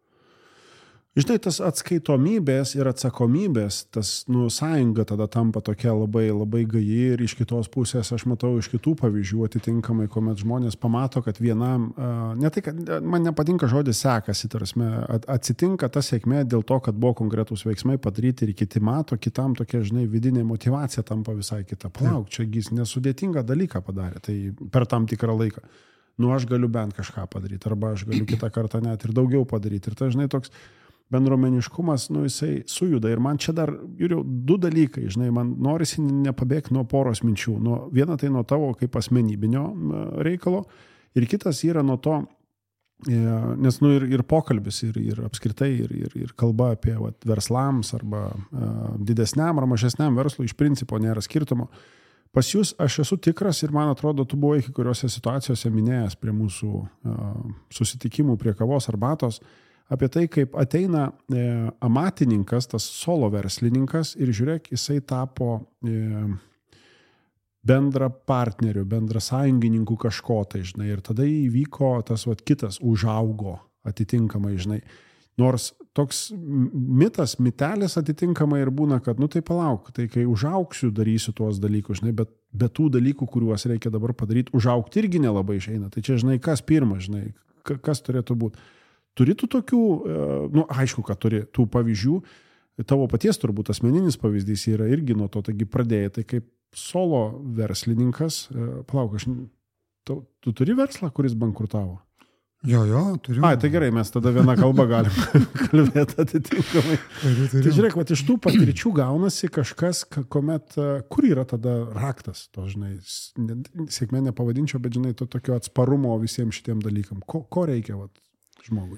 Žinai, tas atskaitomybės ir atsakomybės, tas, nu, sąjunga tada tampa tokia labai, labai gaji ir iš kitos pusės aš matau iš kitų pavyzdžių atitinkamai, kuomet žmonės pamato, kad vienam, ne tai, kad man nepatinka žodis sekasi, tarsi, atsitinka ta sėkmė dėl to, kad buvo konkretūs veiksmai padaryti ir kiti mato, kitam tokia, žinai, vidinė motyvacija tampa visai kita. Palauk, čia gis nesudėtingą dalyką padarė, tai per tam tikrą laiką. Nu, aš galiu bent kažką padaryti, arba aš galiu kitą kartą net ir daugiau padaryti. Ir tai, žinai, toks bendruomeniškumas, nu, jisai sujuda. Ir man čia dar, Juriau, du dalykai, žinai, man norisi nepabėgti nuo poros minčių. Nuo, viena tai nuo tavo kaip asmenybinio reikalo ir kitas yra nuo to, nes, nu, ir, ir pokalbis, ir, ir apskritai, ir, ir, ir kalba apie vat, verslams arba uh, didesniam ar mažesniam verslui iš principo nėra skirtumo. Pas jūs aš esu tikras ir man atrodo, tu buvai kai kuriuose situacijose minėjęs prie mūsų uh, susitikimų, prie kavos arbatos, apie tai, kaip ateina e, amatininkas, tas solo verslininkas ir žiūrėk, jisai tapo e, bendra partneriu, bendra sąjungininkų kažko tai, žinai, ir tada įvyko tas vat, kitas užaugo atitinkamai, žinai. Nors toks mitas, mitelis atitinkamai ir būna, kad, nu tai palauk, tai kai užaugsiu, darysiu tuos dalykus, žinai, bet be tų dalykų, kuriuos reikia dabar padaryti, užaugti irgi nelabai išeina. Tai čia, žinai, kas pirmas, žinai, kas turėtų būti. Turi tu tokių, nu, aišku, kad turi tų pavyzdžių, tavo paties turbūt asmeninis pavyzdys yra irgi nuo to, taigi pradėjai, tai kaip solo verslininkas, palauk, aš, tu, tu turi verslą, kuris bankrutavo? Jo, jo, turiu. Ai, tai gerai, mes tada vieną kalbą galim kalbėti atitinkamai. Turiu, turiu. Tai žiūrėk, vat, iš tų patirčių gaunasi kažkas, kuomet, kur yra tada raktas, to, žinai, sėkmė nepavadinčiau, bet, žinai, to tokio atsparumo visiems šitiem dalykam. Ko, ko reikia, vat, žmogui?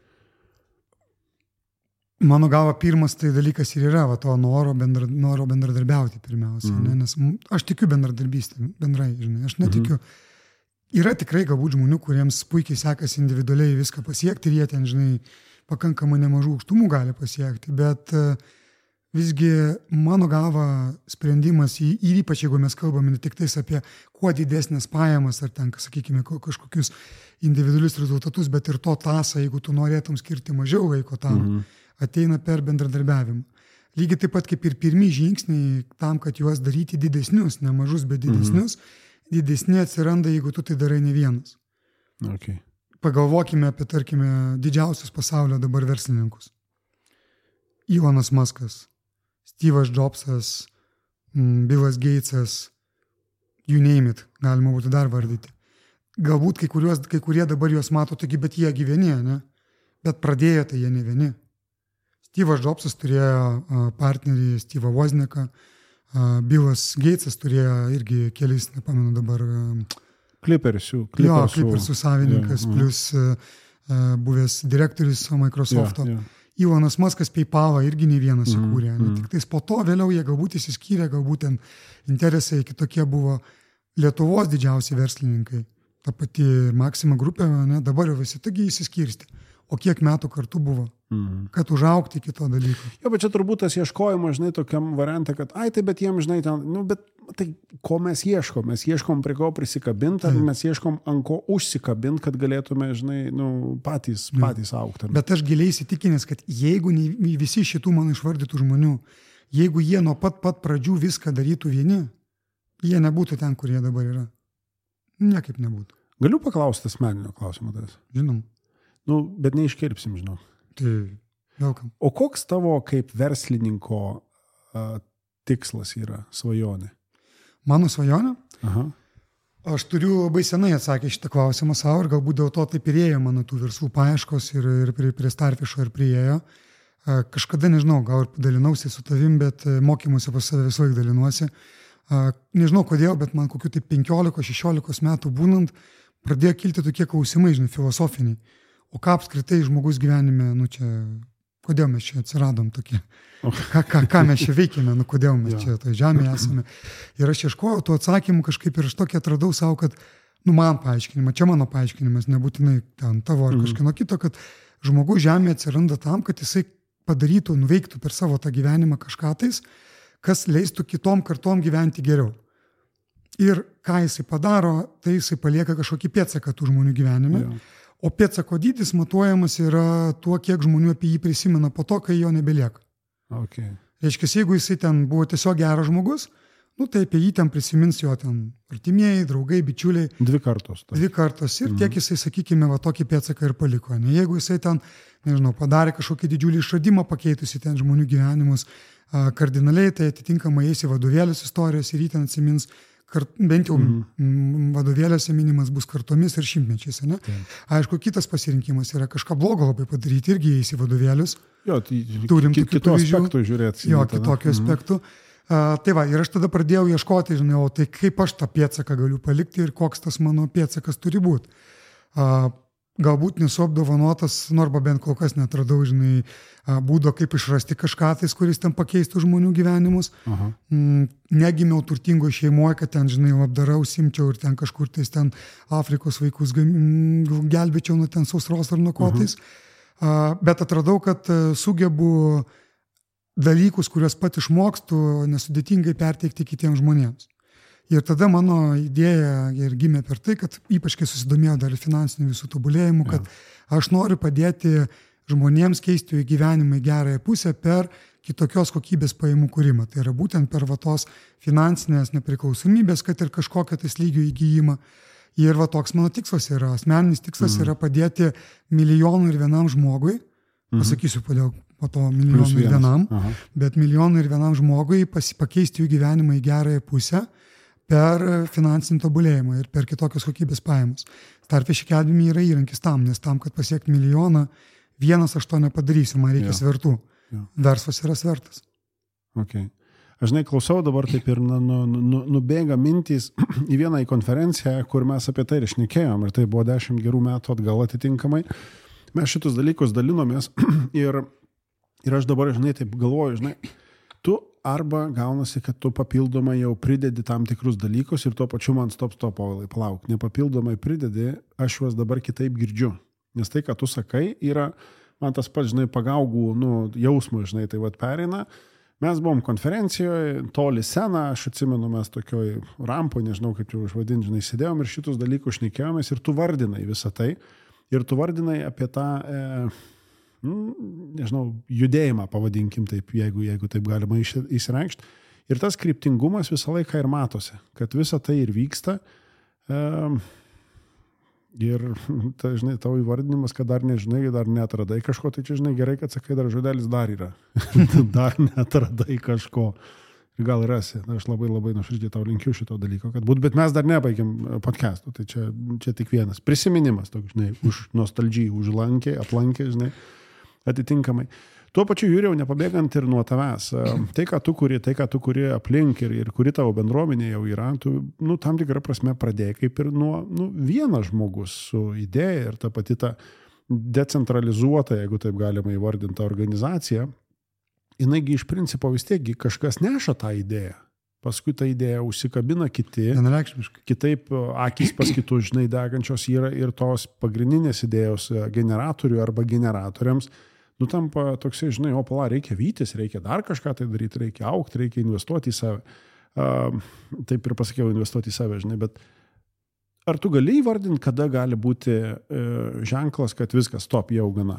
Mano galva, pirmas tai dalykas ir yra va, to noro, bendra, noro bendradarbiauti pirmiausia. Mm. Ne? Nes aš tikiu bendradarbystę, bendrai, žinai, aš netikiu. Mm. Yra tikrai galbūt žmonių, kuriems puikiai sekasi individualiai viską pasiekti ir jie ten, žinai, pakankamai nemažų aukštumų gali pasiekti, bet visgi mano galva sprendimas, ir ypač jeigu mes kalbame ne tik tais apie kuo didesnės pajamas ar ten, sakykime, kažkokius individualius rezultatus, bet ir to tasą, jeigu tu norėtum skirti mažiau laiko tam, mm. ateina per bendradarbiavimą. Lygiai taip pat kaip ir pirmi žingsniai tam, kad juos daryti didesnius, ne mažus, bet didesnius, mm. didesni atsiranda, jeigu tu tai darai ne vienas. Okay. Pagalvokime apie, tarkime, didžiausius pasaulio dabar verslininkus. Elonas Muskas, Steve'as Jobsas, Billas Gatesas, you name it, galima būtų dar vardyti. Galbūt kai, kuriuos, kai kurie dabar juos mato tokie, bet jie gyveni, ne? Bet pradėjo tai jie ne vieni. Steve'as Jobsas turėjo partnerį Steve'ą Wozniaką, Billas Gatesas turėjo irgi kelis, nepamenu dabar... Clippersų. Jo, Clippersų savininkas, yeah, plus uh, buvęs direktorius Microsoft'o. Yeah, yeah. Elonas Muskas PayPal'ą irgi ne vienas mm, įkūrė. Mm. Tik tais po to vėliau jie galbūt įsiskyrė, galbūt ten interesai kitokie buvo Lietuvos didžiausi verslininkai. ta pati Maxima grupė, ne, dabar jau visi taigi įsiskirsti. O kiek metų kartu buvo, mhm. kad užaugti iki to dalyko. Jo, bet čia turbūt tas ieškojimas, žinai, tokiam variantą, kad, ai, tai bet jiems, žinai, ten, nu, bet tai ko mes ieškom? Mes ieškom prie ko prisikabinti, ar mes ieškom ant ko užsikabinti, kad galėtume, žinai, nu, patys, patys augti. Bet aš giliai įsitikinęs, kad jeigu visi šitų mano išvardytų žmonių, jeigu jie nuo pat pat pradžių viską darytų vieni, jie nebūtų ten, kur jie dabar yra. Niekaip nebūtų. Galiu paklausti asmeninio klausimo tas? Žinom. Nu, bet neiškirpsim, žinau. Tai, welcome. O koks tavo kaip verslininko uh, tikslas yra, svajonė? Mano svajonė? Aha. Aš turiu labai senai atsakę šitą klausimą savo ir galbūt dėl to taip ir ėjo mano tų verslų paieškos ir, ir prie, prie Starfisho ir prieėjo. Uh, kažkada, nežinau, gal ir dalinausi su tavim, bet mokymuose pas save visą laiką dalinuosi. Uh, nežinau kodėl, bet man kokiu tai penkiolikos šešiolikos metų būnant pradėjo kilti tokie klausimai, žinai, filosofiniai. O ką apskritai žmogus gyvenime, nu čia, kodėl mes čia atsiradom tokie? Ką, ką, ką mes čia veikėme, nu kodėl mes čia toje žemėje esame? Ir aš ieškojau tų atsakymų kažkaip ir aš tokį atradau savo, kad, nu man paaiškinimą, čia mano paaiškinimas, nebūtinai ten tavo ar kažkino kito, kad žmogus žemėje atsiranda tam, kad jisai padarytų, nuveiktų per savo tą gyvenimą kažką tais, kas leistų kitom kartom gyventi geriau. Ir ką jisai padaro, tai jisai palieka kažkokį pėdsaką tų žmonių gyvenime. Ja. O pėdsako dydis matuojamas yra tuo, kiek žmonių apie jį prisimena po to, kai jo nebelieka. Okay. Reiškia, jeigu jisai ten buvo tiesiog geras žmogus, nu tai apie jį ten prisimins jo ten artimieji, draugai, bičiuliai. Dvi kartos. Tai. Dvi kartos ir mm. tiek jisai, sakykime, va tokį pėdsaką ir paliko. Ne? Jeigu jisai ten, nežinau, padarė kažkokį didžiulį išradimą, pakeitusi ten žmonių gyvenimus a, kardinaliai, tai atitinkamai eis į vadovėlius istorijos ir jį ten atsimins. Kart, bent jau mm. vadovėliuose minimas bus kartomis ir šimtmečiais. Ne? Aišku, kitas pasirinkimas yra kažką blogo labai padaryti, irgi eis į vadovėlius. Jo, tai turim ki, kitų aspektų žiūrėti. Jo, kitokių mm. aspektų. Uh, tai va, ir aš tada pradėjau ieškoti, žinai, o tai kaip aš tą pėdsaką galiu palikti ir koks tas mano pėdsakas turi būti. Uh, galbūt nesu apdovanotas, nu arba bent kol kas netradau, žinai, būdo, kaip išrasti kažką tais, kuris ten pakeistų žmonių gyvenimus. Aha. Negimiau turtingo šeimoje, kad ten, žinai, labdarau simčiau ir ten kažkur tais ten Afrikos vaikus gelbėčiau nuo ten sausros ar nuo kotais. Aha. Bet atradau, kad sugebu dalykus, kuriuos pat išmokstu, nesudėtingai perteikti kitiems žmonėms. Ir tada mano idėja ir gimė per tai, kad ypač kai susidomėjau dar finansinių visų tobulėjimų, kad ja. Aš noriu padėti žmonėms keisti jų gyvenimą į gerąją pusę per kitokios kokybės pajamų kūrimą. Tai yra būtent per va tos finansinės nepriklausomybės, kad ir kažkokio tais lygio įgyjimą. Ir va toks mano tikslas yra, asmeninis tikslas mhm. yra padėti milijonų ir vienam žmogui, mhm. pasakysiu kodėl po to milijonų ir vienam, Aha. bet milijonų ir vienam žmogui pakeisti jų gyvenimą į gerąją pusę per finansinį tobulėjimą ir per kitokios kokybės pajamas. Starfish Academy yra įrankis tam, nes tam, kad pasiekti milijoną, vienas aš to nepadarysiu, man reikia ja. Svertų. Ja. Verslas yra svertas. Okay. Aš žinai, klausau dabar taip ir nu, nu, nu, nubėga mintys į vieną į konferenciją, kur mes apie tai ir šnekėjom, ir tai buvo dešimt gerų metų atgal atitinkamai. Mes šitus dalykus dalinomės ir, ir aš dabar, žinai, taip galvoju, žinai, tu arba gaunasi, kad tu papildomai jau pridedi tam tikrus dalykus ir tuo pačiu man stop, stop, Povilai, palauk, nepapildomai pridedi, aš juos dabar kitaip girdžiu. Nes tai, ką tu sakai, yra, man tas pats, žinai, pagaugų nu, jausmų, žinai, tai vat pereina. Mes buvom konferencijoje, toli sena, aš atsimenu, mes tokioj rampoje, nežinau, kaip jau užvadinti, žinai, sėdėjom ir šitus dalykus šnekėjomės ir tu vardinai visą tai. Ir tu vardinai apie tą... E, nežinau, judėjimą, pavadinkim taip, jeigu, jeigu taip galima įsireikšti. Ir tas kryptingumas visą laiką ir matosi, kad visa tai ir vyksta. Um, ir, tai, žinai, tavo įvardinimas, kad dar nežinai, dar neatradai kažko, tai čia, žinai, gerai, kad sakai, dar žodelis dar yra. Dar neatradai kažko. Ir gal rasi. Aš labai labai nuoširdžiai tau linkiu šito dalyko, kad būt, bet mes dar nebaigėm podcastų. Tai čia, čia tik vienas prisiminimas, toks, žinai, už nostalgijai, už lankė, aplankė, žinai. Atitinkamai. Tuo pačiu, Jurijau, nepabėgant ir nuo tavęs, tai, ką tu kuri, tai, ką tu kuri aplink ir, ir kuri tavo bendruomenė jau yra, tu, nu, tam tikrą prasme pradėjai kaip ir nuo, nu, vienas žmogus su idėja ir ta pati ta decentralizuota, jeigu taip galima įvardinti, organizacija, jinaigi iš principo vis tiek kažkas neša tą idėją. paskui ta idėja užsikabina kiti, kitaip akys pas kitus, žinai, degančios yra ir tos pagrindinės idėjos generatorių arba generatoriams, nu tampa toksai, žinai, o pala, reikia vytis, reikia dar kažką tai daryti, reikia augti, reikia investuoti į save. Uh, taip ir pasakiau, investuoti į save, žinai, bet ar tu gali įvardinti, kada gali būti uh, ženklas, kad viskas, stop, jau gana?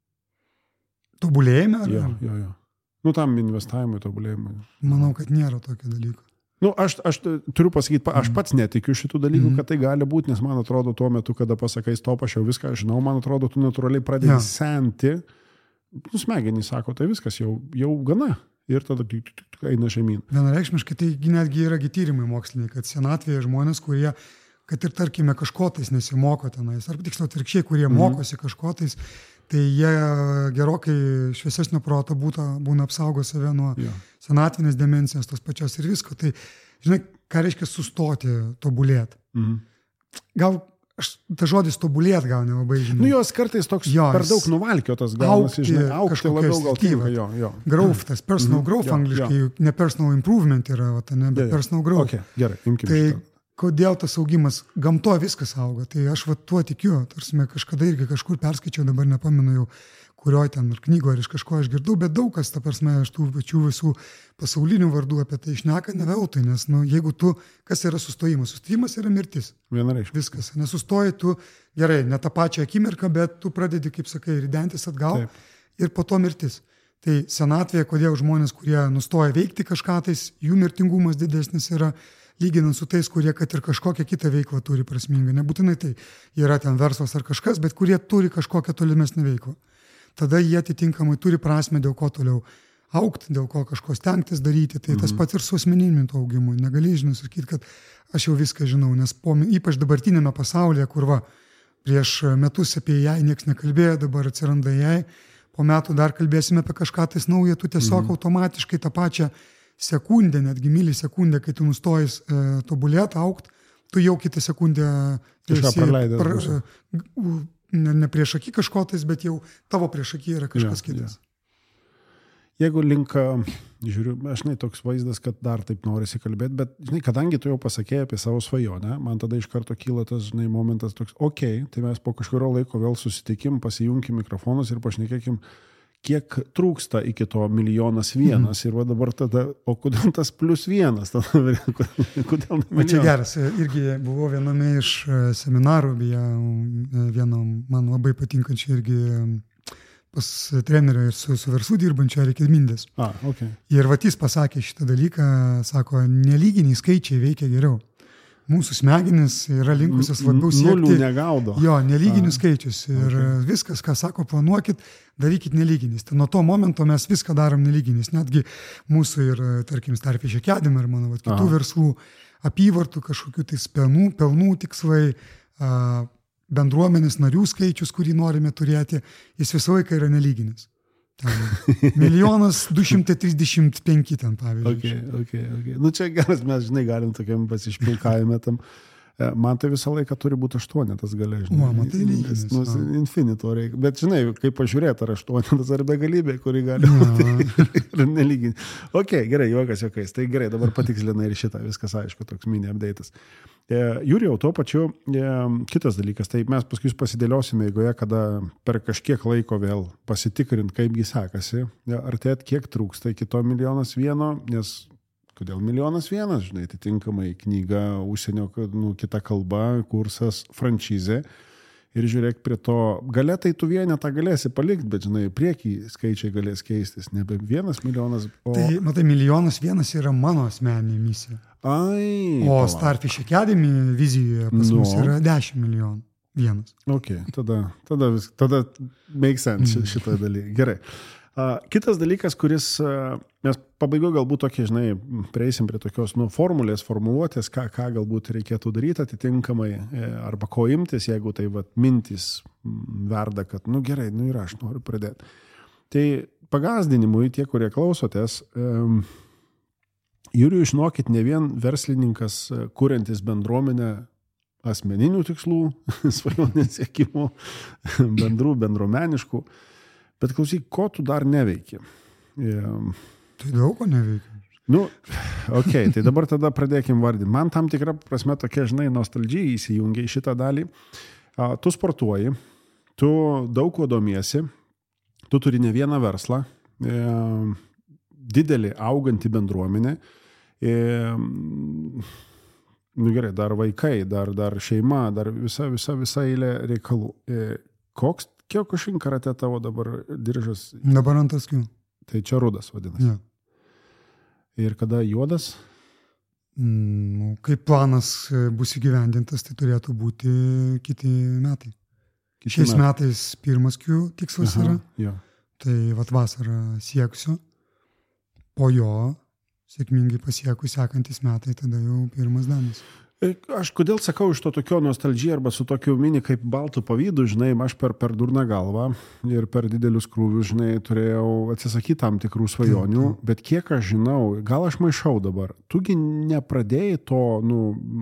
Tobulėjime? Ar? Jo, jo, jo. Nu, tam investavimui, tobulėjimui. Manau, kad nėra tokio dalyko. Nu, aš, aš turiu pasakyti, aš pats netikiu šitų dalykų, kad tai gali būti, nes man atrodo tuo metu, kada pasakai stop, aš jau viską žinau, man atrodo, tu natūraliai pradedi ja. senti, nu, smegenys sako, tai viskas jau, jau gana ir tada eina žemyn. Vienareikšmiškai, tai netgi yra tyrimai moksliniai, kad senatvėje žmonės, kurie, kad ir tarkime kažko tais nesimoko tenais, ar tiksliau atvirkščiai, kurie mhm. mokosi kažko tais, tai jie gerokai šviesesnio proto būta, būna apsaugo save nuo ja. senatvinės demencijos, tos pačios ir visko. Tai, žinai, ką reiškia sustoti, tobulėti. Mhm. Gal, aš, ta žodis tobulėti gal nelabai žinai. Nu jos kartais toks jo, per daug nuvalkiotas gaunasi, žinai, aukti labiau gal tinka. Jo, jo. Growth, tas personal mhm. growth jo, angliškai, jo. ne personal improvement yra, va, ne, bet ja, ja. personal growth. Okay, gerai, imkime tai, šitą. Kodėl tas augimas, gamtoje viskas auga, tai aš va tuo tikiu, tarsi kažkada irgi kažkur perskaičiau, dabar nepamenu jau, kurioj ten ar knygo, ar iš kažko aš girdau, bet daug kas, ta prasme, aš tų pačių visų pasaulinių vardų apie tai šneka ne veltui, nes, nu, jeigu tu, kas yra sustojimas? Sustojimas yra mirtis. Vienareikšmiai. Viskas, nesustoji tu, gerai, ne tą pačią akimirką, bet tu pradedi, kaip sakai, ridentis atgal Taip. ir po to mirtis. Tai senatvėje, kodėl žmonės, kurie nustoja veikti kažką, tais jų mirtingumas didesnis yra, lyginant su tais, kurie kad ir kažkokią kitą veiklą turi prasmingą. Nebūtinai tai yra ten verslas ar kažkas, bet kurie turi kažkokią tolimesnį veiklą. Tada jie atitinkamai turi prasmę, dėl ko toliau augti, dėl ko kažko stengtis daryti. Tai mhm. tas pats ir su asmeniniu to augimu. Negali, žinai, sakyti, kad aš jau viską žinau, nes po, ypač dabartinėme pasaulyje, kur va, prieš metus apie jai nieks nekalbėjo, dabar atsiranda jai, po metų dar kalbėsime apie kažką tais naują, tu tiesiog mhm. automatiškai tą pačią sekundę, netgi milisekundę, kai tu nustojus e, tobulėti, aukt, tu jau kitą sekundę kažką praleidai. Pra, ne, ne prieš akį kažkotais, bet jau tavo prieš akį yra kažkas ja, kitas. Ja. Jeigu link, žiūriu, aš žinai, toks vaizdas, kad dar taip norisi kalbėti, bet, žinai, kadangi tu jau pasakėjai apie savo svajonę, man tada iš karto kyla tas, žinai, momentas toks, okei, okay, tai mes po kažkurio laiko vėl susitikim, pasijunkim mikrofonus ir pašnekėkim, kiek trūksta iki to milijonas vienas mm. ir va dabar tada, o kodėl tas plus vienas? Tada, kodėl ne čia geras, irgi buvau viename iš seminarų, beje, vieno man labai patinkančio irgi pas trenerio ir su, su verslu dirbančio Erik Edmindės. Ah, okay. Ir va jis pasakė šitą dalyką, sako, nelyginiai skaičiai veikia geriau. Mūsų smegenis yra linkusios labiau siekti. Nulių negaudo. Jo, nelyginius skaičius. Ir okay. viskas, ką sako, planuokit, darykit nelyginis. Tai nuo to momento mes viską darom nelyginis. Netgi mūsų ir, tarkim, Starfish Academy ir mano, va, kitų Aha. verslų apyvartų, kažkokių tai pelnų, pelnų tikslai, bendruomenės narių skaičius, kurį norime turėti, jis visą laiką yra nelyginis. Ten, milijonas du šimtai trisdešimt penki ten, pavyzdžiui. Okay, okay, okay. Nu čia geras, mes, žinai, galim tokiam pasišpilkavime tam. Man tai visą laiką turi būti aštuonetas gale, žinai. O, man tai lyginis. Nu, infinito reikia. Bet, žinai, kaip pažiūrėti, ar aštuonetas, ar begalybė, kuri gali būti ir nelyginti. Ok, gerai, juokas, juokais. Tai gerai, dabar patikslina ir šitą, viskas aišku, toks mini update'as. E, Jurijau, tuo pačiu, e, kitas dalykas, tai mes paskui pasidėliosime eigoje, kada per kažkiek laiko vėl pasitikrint, kaipgi sekasi, artėt, kiek trūksta iki to milijonas vieno, nes kodėl milijonas vienas, žinai, atitinkamai knyga, užsienio, nu, kita kalba, kursas, franšizė. Ir žiūrėk prie to, galia tai tu vienetą galėsi palikti, bet, žinai, priekį skaičiai galės keistis. Nebe vienas milijonas. O... Tai, matai, milijonas vienas yra mano asmeninė misija. Ai. O pala. Starfish Academy vizijoje pas no. mus yra dešimt milijonų. Vienas. Ok, tada, tada, vis, tada make sense mm. šitoje dalyje. Gerai. Uh, kitas dalykas, kuris, uh, mes pabaigoje galbūt tokie, žinai, prieisim prie tokios nu, formulės, formuluotės, ką, ką galbūt reikėtų daryti atitinkamai, arba ko imtis, jeigu tai vat, mintis verda, kad, nu gerai, nu ir aš noriu pradėti. Tai pagazdinimui tie, kurie klausotės, um, Jurijų, žinokit, ne vien verslininkas, kuriantis bendruomenę asmeninių tikslų, svajonės siekimų, bendrų, bendruomeniškų. Bet klausyk, ko tu dar neveiki? Tai daug ko neveikia. Nu, ok, tai dabar tada pradėkim vardinti. Man tam tikra prasme tokia, žinai, nostalgija įsijungia į šitą dalį. A, tu sportuoji, tu daug kuo domiesi, tu turi ne vieną verslą, e, didelį augantį bendruomenę, e, nu gerai, dar vaikai, dar, dar šeima, dar visa, visa, visa eilė reikalų. E, koks Kiokušin karate tavo dabar diržas? Dabar ant taskių. Tai čia rudas vadinasi. Ja. Ir kada juodas? Mm, kaip planas bus įgyvendintas, tai turėtų būti kiti metai. Kiti Šiais metai. metais pirmas kių tikslas Aha, yra. Jo. Tai vat vasarą sieksiu. Po jo, sėkmingai pasiekus sekantis metai, tada jau pirmas danas. Aš kodėl sakau iš to tokio nostalgija arba su tokiu mini kaip baltų pavydu, žinai, aš per, per durną galvą ir per didelius krūvius, žinai, turėjau atsisakyti tam tikrų svajonių, taip, taip. Bet kiek aš žinau, gal aš maišau dabar, tugi nepradėjai to, nu,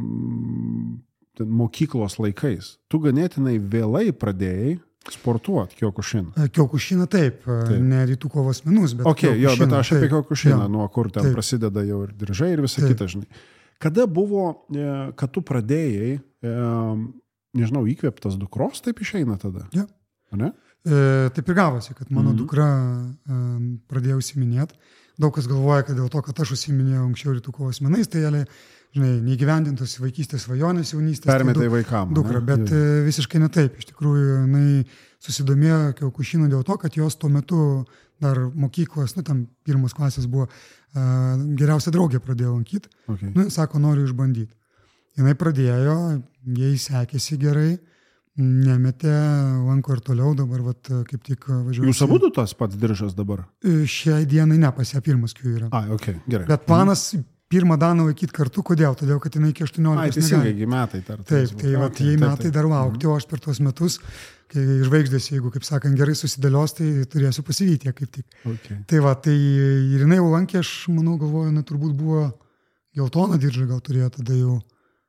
mokyklos laikais, tu ganėtinai vėlai pradėjai sportuoti Kiokušiną. Kiokušiną taip, taip, ne rytų kovos menus, bet okay, jo, bet aš apie Kiokušiną, nuo kur ten taip. Prasideda jau ir diržai ir visa taip. Kita, žinai. Kada buvo, kad tu pradėjai, nežinau, įkvėptas dukros, taip išeina tada? Ja. Ne? E, taip ir gavosi, kad mano mm-hmm. dukra e, pradėjo užsiminėti. Daug kas galvoja, kad dėl to, kad aš užsiminėjau anksčiau rytų kovos menais, tai jie, žinai, neįgyvendintos vaikystės svajonės, jaunystės. Permetai tai vaikam. Dukra, ne? Bet e, visiškai ne taip. Iš tikrųjų, jinai susidomėjo Kiokušinu dėl to, kad jos tuo metu dar mokyklos, nu, tam pirmos klasės buvo, uh, geriausia draugė pradėjo lankyti. Okay. Nu, sako, noriu išbandyti. Jinai pradėjo, jai sekėsi gerai, nemetė, lanko ir toliau, dabar vat, kaip tik važiuoju. Jūs abudu tas pats diržas dabar? Šiai dienai ne, pas ją pirmas kių yra. Ai, okay, gerai. Bet planas mm. pirmą daną laikyti kartu, kodėl? Todėl, kad jinai iki aštuoniolikos Ai, teisingai, metai dar. Taip, tai vat, jai metai dar laukti, o aš per tuos metus, kai žvaigždės, jeigu, kaip sakant, gerai susidėlios, tai turėsiu pasivyti ją kaip tik. Okay. Tai va, tai ir jinai jau lankė, aš manau, galvoju, jinai turbūt buvo geltoną diržą, gal turėjo tada jau.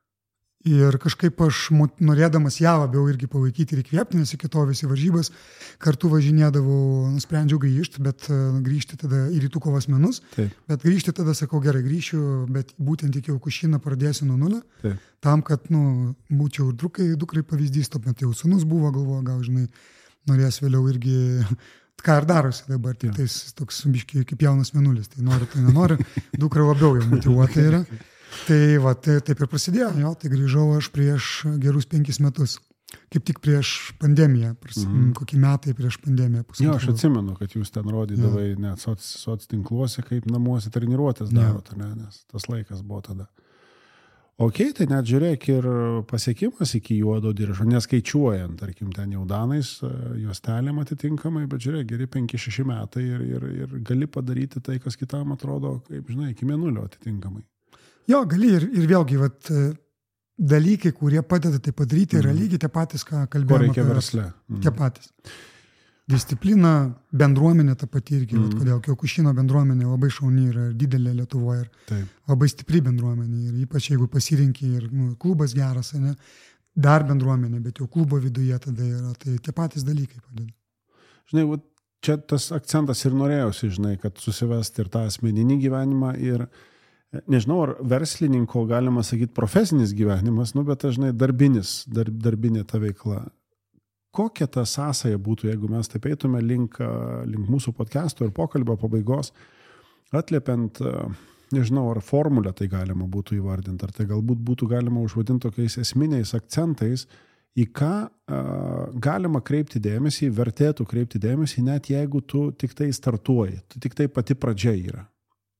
Ir kažkaip aš norėdamas ją labiau irgi palaikyti ir įkvėpti, nes iki to visi varžybas kartu važinėdavau, nusprendžiau grįžti, bet grįžti tada į rytų kovos menus. Taip. Bet grįžti tada, sakau, gerai, grįšiu, bet būtent iki Kiokušiną pradėsiu nuo nulio. Taip. Tam, kad, nu, būčiau ir dukrai, dukrai pavyzdys, to metu jau sūnus buvo, galvoju, gal, žinai, norės vėliau irgi, ką ir darosi dabar, tai tais toks biškai kaip jaunas mėnulis, tai nori, tai nenori, dukra labiau jau motyvuota yra. Tai va, tai, taip ir prasidėjo, jo, tai grįžau aš prieš gerus penkis metus, kaip tik prieš pandemiją, pras, mm. kokį metai prieš pandemiją. Jo, aš atsimenu, kad jūs ten rodydavai ja. Net soc, soc tinkluose, kaip namuose treniruotės darot, ja. Ne, nes tas laikas buvo tada. Ok, tai net žiūrėk ir pasiekimas iki juodo diržo, neskaičiuojant, tarkim, ten jau danais, juostelėm atitinkamai, bet žiūrėk, geri penki šeši metai ir, ir, ir gali padaryti tai, kas kitam atrodo, kaip, žinai, iki mėnulio atitinkamai. Jo, gali ir, ir vėlgi, vat, dalykai, kurie padeda tai padaryti, mm. yra lygiai tie patys, ką kalbėjome. Ko reikia versle. Mm. Tie patys. Disciplina, bendruomenė ta pati irgi, mm. vat, kodėl Kiokušino bendruomenė labai šauni yra, didelė Lietuvoje ir taip. Labai stipri bendruomenė. Ir ypač jeigu pasirinki ir nu, klubas geras, ne, dar bendruomenė, bet jau klubo viduje tada yra, tai tie patys dalykai padeda. Žinai, vat, čia tas akcentas ir norėjausi, žinai, kad susivesti ir tą asmeninį gyvenimą ir nežinau, ar verslininko galima sakyti profesinis gyvenimas, nu, bet dažnai darbinis, dar, darbinė ta veikla. Kokia ta sąsaja būtų, jeigu mes taip eitume link, link mūsų podcast'o ir pokalbio pabaigos, atliepiant, nežinau, ar formulę tai galima būtų įvardinti, ar tai galbūt būtų galima užvadinti tokiais esminiais akcentais, į ką a, galima kreipti dėmesį, vertėtų kreipti dėmesį, net jeigu tu tik tai startuoji, tu tik tai pati pradžia yra.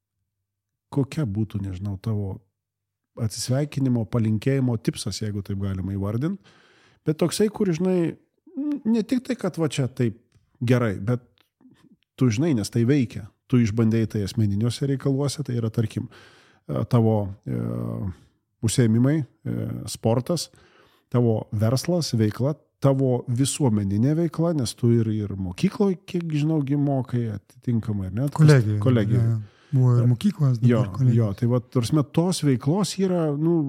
Kokia būtų, nežinau, tavo atsisveikinimo, palinkėjimo tipsas, jeigu taip galima įvardinti, bet toksai, kur, žinai, ne tik tai, kad va čia taip gerai, bet tu žinai, nes tai veikia, tu išbandėjai tai asmeniniuose reikaluose, tai yra, tarkim, tavo e, užsiėmimai, e, sportas, tavo verslas, veikla, tavo visuomeninė veikla, nes tu ir, ir mokykloje, kiek žinau, mokai atitinkamai, ar ne? Kolegija. Kolegija. Ja. Buvo ir mokyklos. Jo, jo, tai va, tarsi, tos veiklos yra, nu,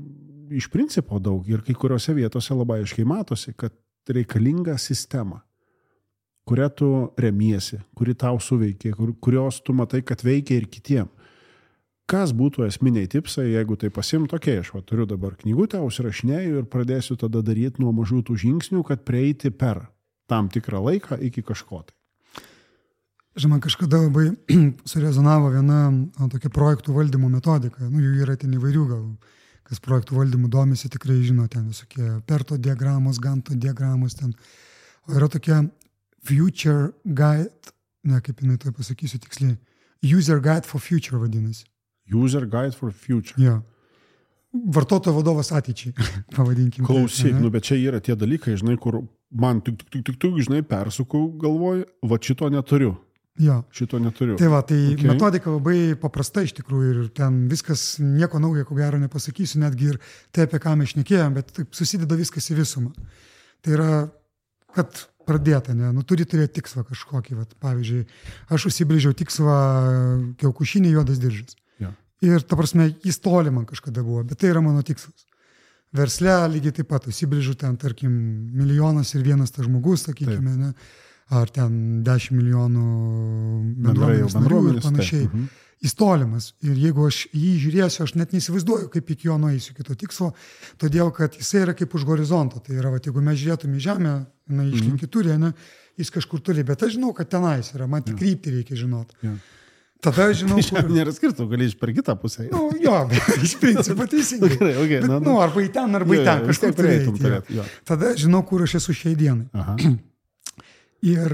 iš principo daug ir kai kuriuose vietose labai aiškiai matosi, kad reikalinga sistema, kurią tu remiesi, kuri tau suveikia, kur, kurios tu matai, kad veikia ir kitiem. kas būtų esminiai tipsai, jeigu tai pasimt, tokie, aš va, turiu dabar knygutę, užsirašinėju ir pradėsiu tada daryti nuo mažų tų žingsnių, kad prieiti per tam tikrą laiką iki kažko tai. Žinoma, kažkada labai surezonavo viena tokia projektų valdymo metodika. Nu, jų yra ten įvairių gal. Kas projektų valdymų domisi, tikrai žino ten visokie Perto diagramos, Ganto diagramos ten. O yra tokia Future Guide, ne, kaip jinai tai pasakysiu tiksliai, User Guide for Future vadinasi. User Guide for Future. Jo. Vartotojo vadovas ateičiai, pavadinkim. Klausyk, nu, bet čia yra tie dalykai, žinai, kur man tik, tik, tik, tik, žinai, persukau galvoju, va šito neturiu. Jo. Šito neturiu. Tai va, tai okay. Metodika labai paprasta iš tikrųjų ir ten viskas nieko naujo, ko gero nepasakysiu, netgi ir tai, apie ką mes šnekėjom, bet taip susideda viskas į visumą. Tai yra, kad pradėta, ne, nu turi turėti tikslą kažkokį, va, pavyzdžiui, aš užsibrėžiau tikslą kiaukušinį juodas diržas. Ja. Ir ta prasme, jis toli man kažkada buvo, bet tai yra mano tikslas. Versle lygiai taip pat užsibrėžiau ten, tarkim, milijonas ir vienas tas žmogus, sakykime, ne. Ar ten dešimt milijonų bendruomenės narių ir panašiai. Tai. Mhm. Jis tolimas. Ir jeigu aš jį žiūrėsiu, aš net neįsivaizduoju, kaip iki jo nueisiu kito tikslo, todėl, kad jisai yra kaip už horizonto. Tai yra, va, jeigu mes žiūrėtume į žemę, na, išlinkį mhm. turi, ne, jis kažkur turi, bet aš žinau, kad tenais yra, man tik ja. kryptį reikia žinoti. Ja. Tada aš žinau, kur... Nėra skirtų, gali iš per kitą pusę. Nu, jo, bet iš principo teisingai. Okay, okay, bet, na, nu, arba į ten, arba į ten, kažkur turėtum. turėtum ja. Tada aš žinau, kur aš esu šiai dienai. Aha. Ir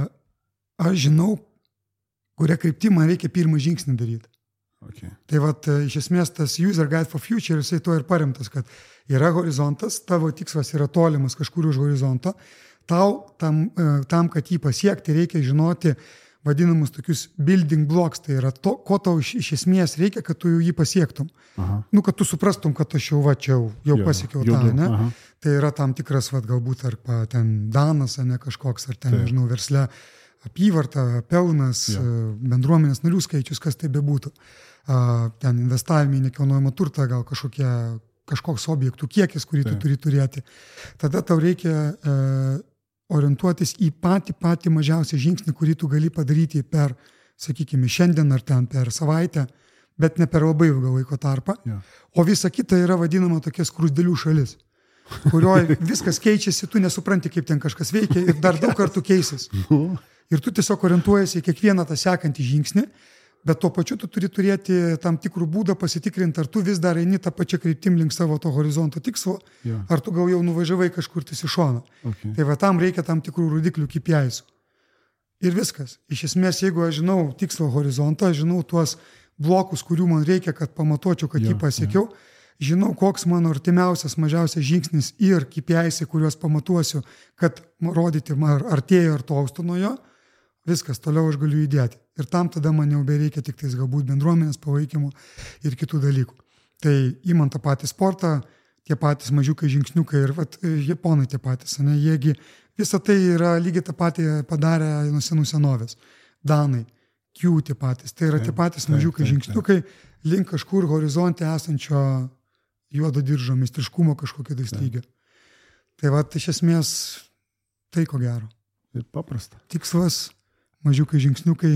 aš žinau, kurią kryptį man reikia pirmą žingsnį daryti. Okay. Tai vat, iš esmės tas User Guide for Future, jisai to ir paremtas, kad yra horizontas, tavo tikslas yra tolimas kažkur už horizonto, tau tam, tam kad jį pasiekti, reikia žinoti vadinamus tokius building blocks, tai yra to, ko tau iš, iš esmės reikia, kad tu jį pasiektum. Aha. Nu, kad tu suprastum, kad aš jau, va, čia jau, jau pasiekiau tą, ne? Aha. Tai yra tam tikras, va, galbūt, ar ten danas, ne kažkoks, ar ten, tai. Nežinau, versle apyvarta, pelnas, ja. Bendruomenės narių skaičius, kas tai bebūtų. Ten investavimai į nekilnojamą turtą, gal kažkokie, kažkoks objektų kiekis, kurį tai. Tu turi turėti. Tada tau reikia e, orientuotis į patį patį mažiausią žingsnį, kurį tu gali padaryti per, sakykime, šiandien ar ten per savaitę, bet ne per labai ilgą laiko tarpą. Ja. O visa kita yra vadinama tokia skrusdėlių šalis, kurioje viskas keičiasi, tu nesupranti, kaip ten kažkas veikia ir dar daug kartų keisis. Ir tu tiesiog orientuojasi į kiekvieną tą sekantį žingsnį, bet tuo pačiu tu turi turėti tam tikrų būdą pasitikrinti, ar tu vis dar eini tą pačią kryptim link savo to horizonto tikslo, ja. Ar tu gal jau nuvažiavai kažkur tis į šoną. Okay. Tai va tam reikia tam tikrų rodiklių K P Is. Ir viskas. Iš esmės, jeigu aš žinau tikslo horizontą, žinau tuos blokus, kurių man reikia, kad pamatuočiau, kad ja, jį pasiekiau, ja. Žinau, koks mano artimiausias, mažiausias žingsnis ir K P Is, kuriuos pamatuosiu, kad rodyti, ar artėju ar tolstu nuo jo, viskas, toliau aš galiu judėti. Ir tam tada man jau bereikia tik tais galbūt bendruomenės palaikymų ir kitų dalykų. Tai įmant tą patį sportą, tie patys mažiukai žingsniukai ir vat, japonai tie patys, ne, jiegi visą tai yra lygiai tą patį padarę nuo senų senovės. Danai, Q tie patys, tai yra tie patys mažiukai žingsniukai link kažkur horizonte esančio juodo diržo meistriškumo kažkokio tai stygio. Tai va, iš esmės, tai ko gero. Ir paprasta. Tikslas, mažiukai žingsniukai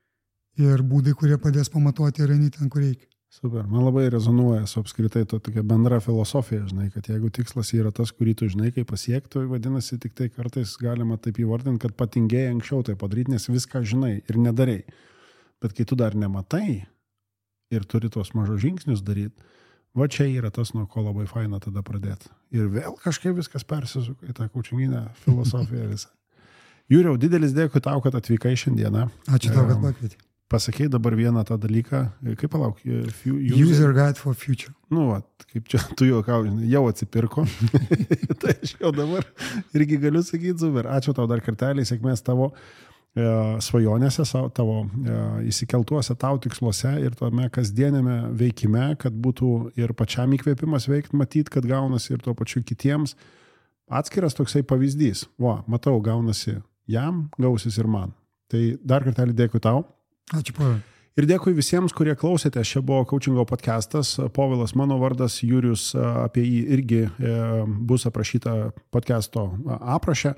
ir būdai, kurie padės pamatuoti ir eini ten, kur reikia. Super. Man labai rezonuoja su apskritai to tokia bendra filosofija, žinai, kad jeigu tikslas yra tas, kurį tu žinai, kaip pasiekti, vadinasi, tik tai kartais galima taip įvardinti, kad patingėjai anksčiau tai padaryti, nes viską žinai ir nedarai. Bet kai tu dar nematai ir turi tos mažos žingsnius daryti, va čia yra tas, nuo ko labai faina tada pradėti. Ir vėl kažkaip viskas persisuka į tą kaučinginę filosofiją visą. Jūriau, didelis dėkui tau, kad atvykai šiandieną. Ačiū tau, kad pakvietei. Pasakei dabar vieną tą dalyką. Kaip palauk? User, user Guide for Future. Nu, va, kaip čia tu juokau, jau atsipirko. Tai aš jau dabar irgi galiu sakyti, super. Ačiū tau dar kartelį, sėkmės tavo e, svajonėse, tavo e, įsikeltuose tau tiksluose ir tame kasdienėme veikime, kad būtų ir pačiam įkvėpimas veikti, matyti, kad gaunasi ir tuo pačiu kitiems. Atskiras toksai pavyzdys. Va, matau, gaunasi jam, gausis ir man. Tai dar kartelį dėkui tau. Ačiū, Povilai. Ir dėkui visiems, kurie klausėte. Čia buvo Coachingo podcastas. Povilas mano vardas, Jurijus, apie jį irgi bus aprašyta podcasto apraše.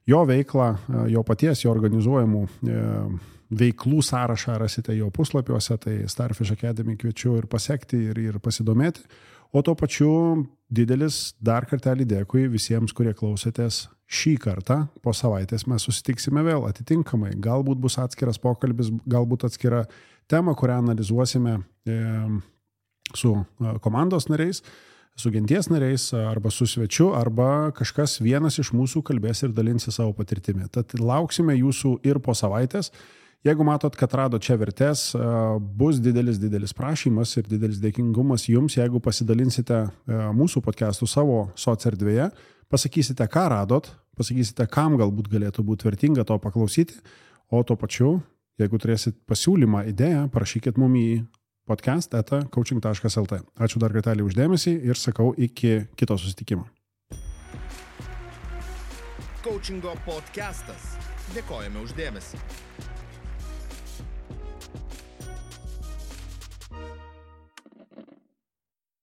Jo veiklą, jo paties, jo organizuojamų veiklų sąrašą rasite jo puslapiuose, tai Starfish Academy kviečiu ir pasiekti, ir, ir pasidomėti. O tuo pačiu didelis dar kartelį dėkui visiems, kurie klausėtės šį kartą. Po savaitės mes susitiksime vėl atitinkamai. Galbūt bus atskiras pokalbis, galbūt atskira tema, kurią analizuosime e, su komandos nariais, su genties nariais, arba su svečiu, arba kažkas vienas iš mūsų kalbės ir dalinsi savo patirtimi. Tad lauksime jūsų ir po savaitės. Jeigu matot, kad rado čia vertės, bus didelis, didelis prašymas ir didelis dėkingumas jums, jeigu pasidalinsite mūsų podcastų savo soc erdvėje, pasakysite, ką radot, pasakysite, kam galbūt galėtų būti vertinga to paklausyti, o tuo pačiu, jeigu turėsit pasiūlymą, idėją, parašykit mum į podcast eta coaching taškas lt. Ačiū dar kartelį uždėmesį ir sakau iki kito susitikimo. Coachingo podcastas. Dėkojame uždėmesį.